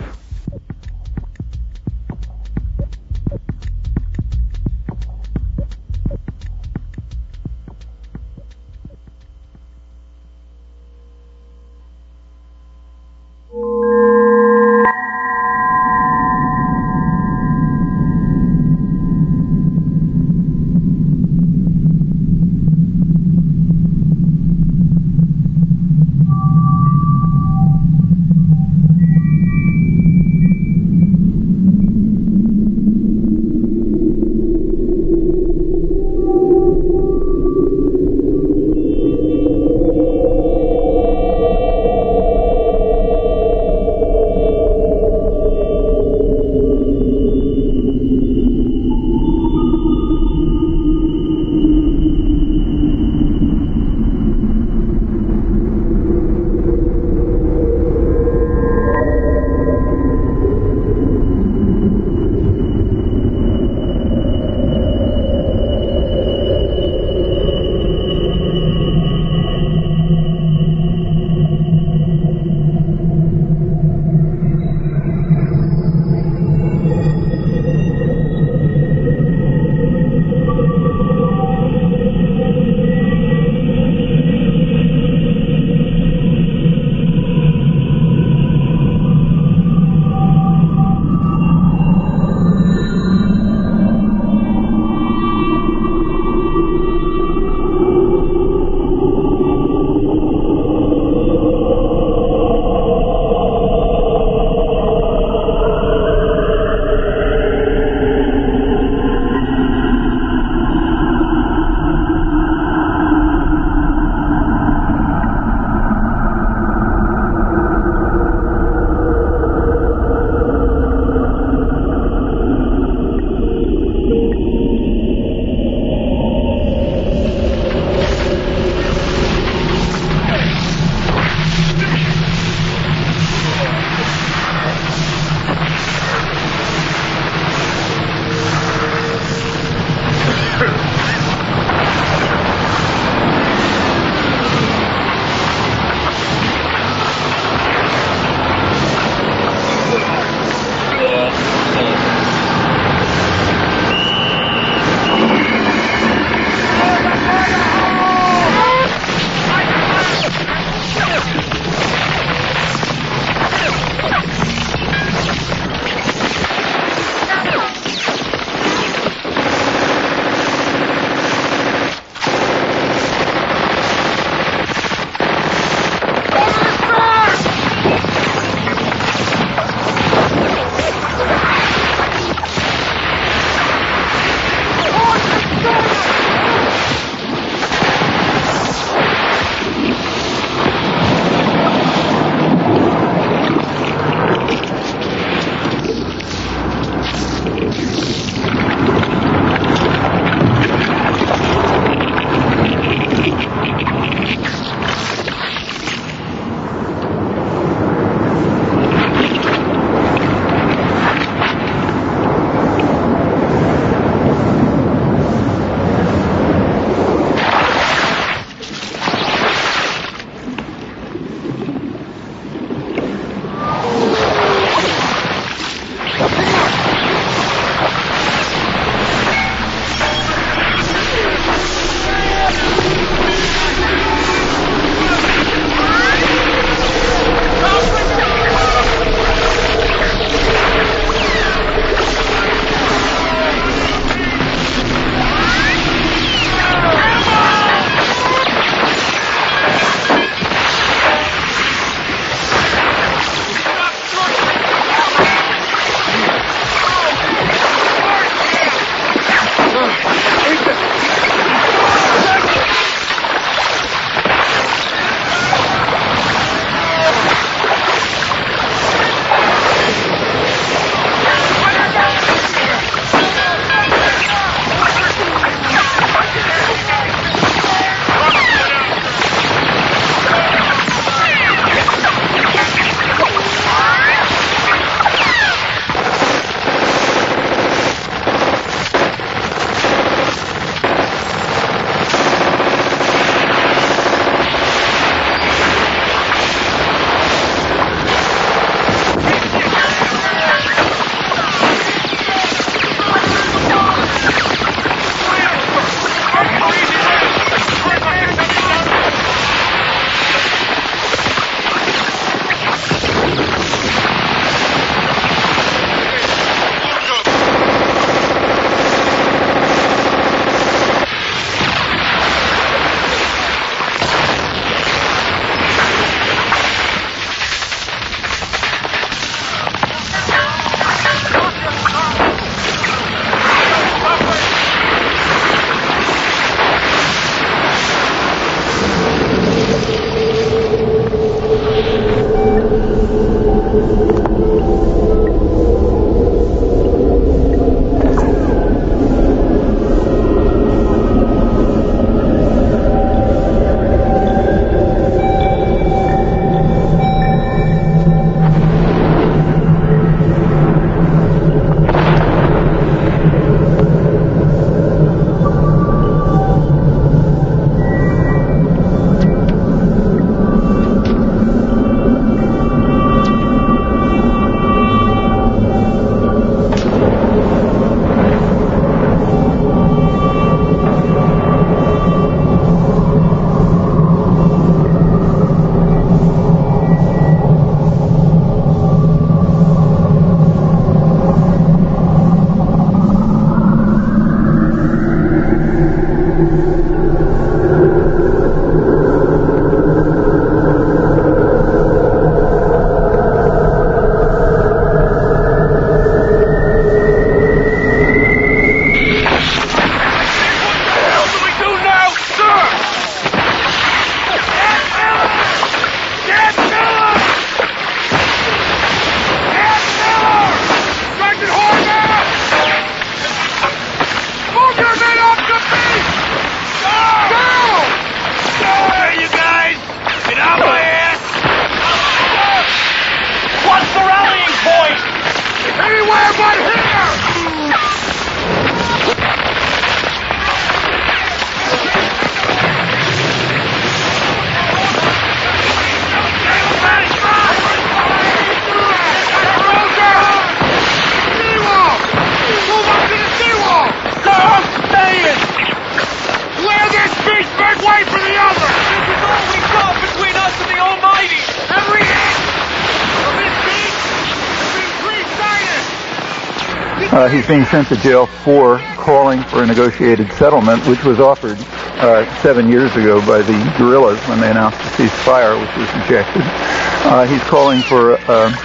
He's being sent to jail for calling for a negotiated settlement, which was offered 7 years ago by the guerrillas when they announced a ceasefire, which was rejected. He's calling for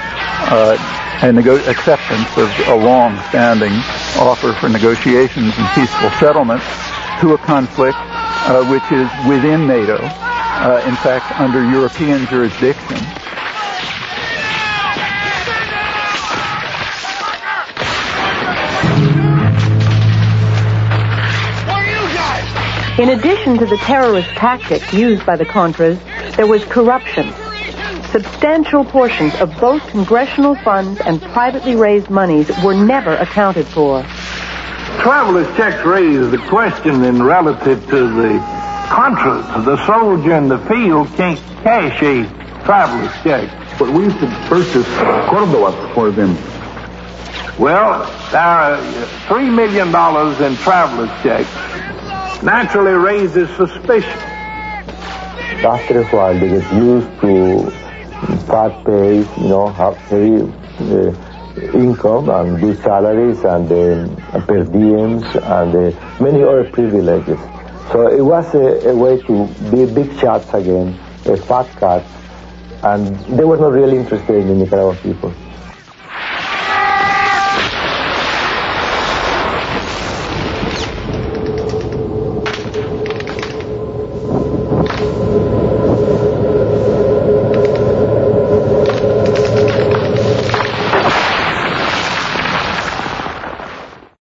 acceptance of a long-standing offer for negotiations and peaceful settlement to a conflict which is within NATO, in fact, under European jurisdiction. In addition to the terrorist tactics used by the Contras, there was corruption. Substantial portions of both congressional funds and privately raised monies were never accounted for. Traveler's checks raise the question in relative to the Contras. The soldier in the field can't cash a traveler's check. But we used to purchase Cordoba for them. Well, there are $3 million in traveler's checks. Naturally raises suspicion. After a while, they get used to fat pay, have heavy income and good salaries and per diems and many other privileges. So it was a way to be big shots again, a fat cat, and they were not really interested in the Nicaraguan people.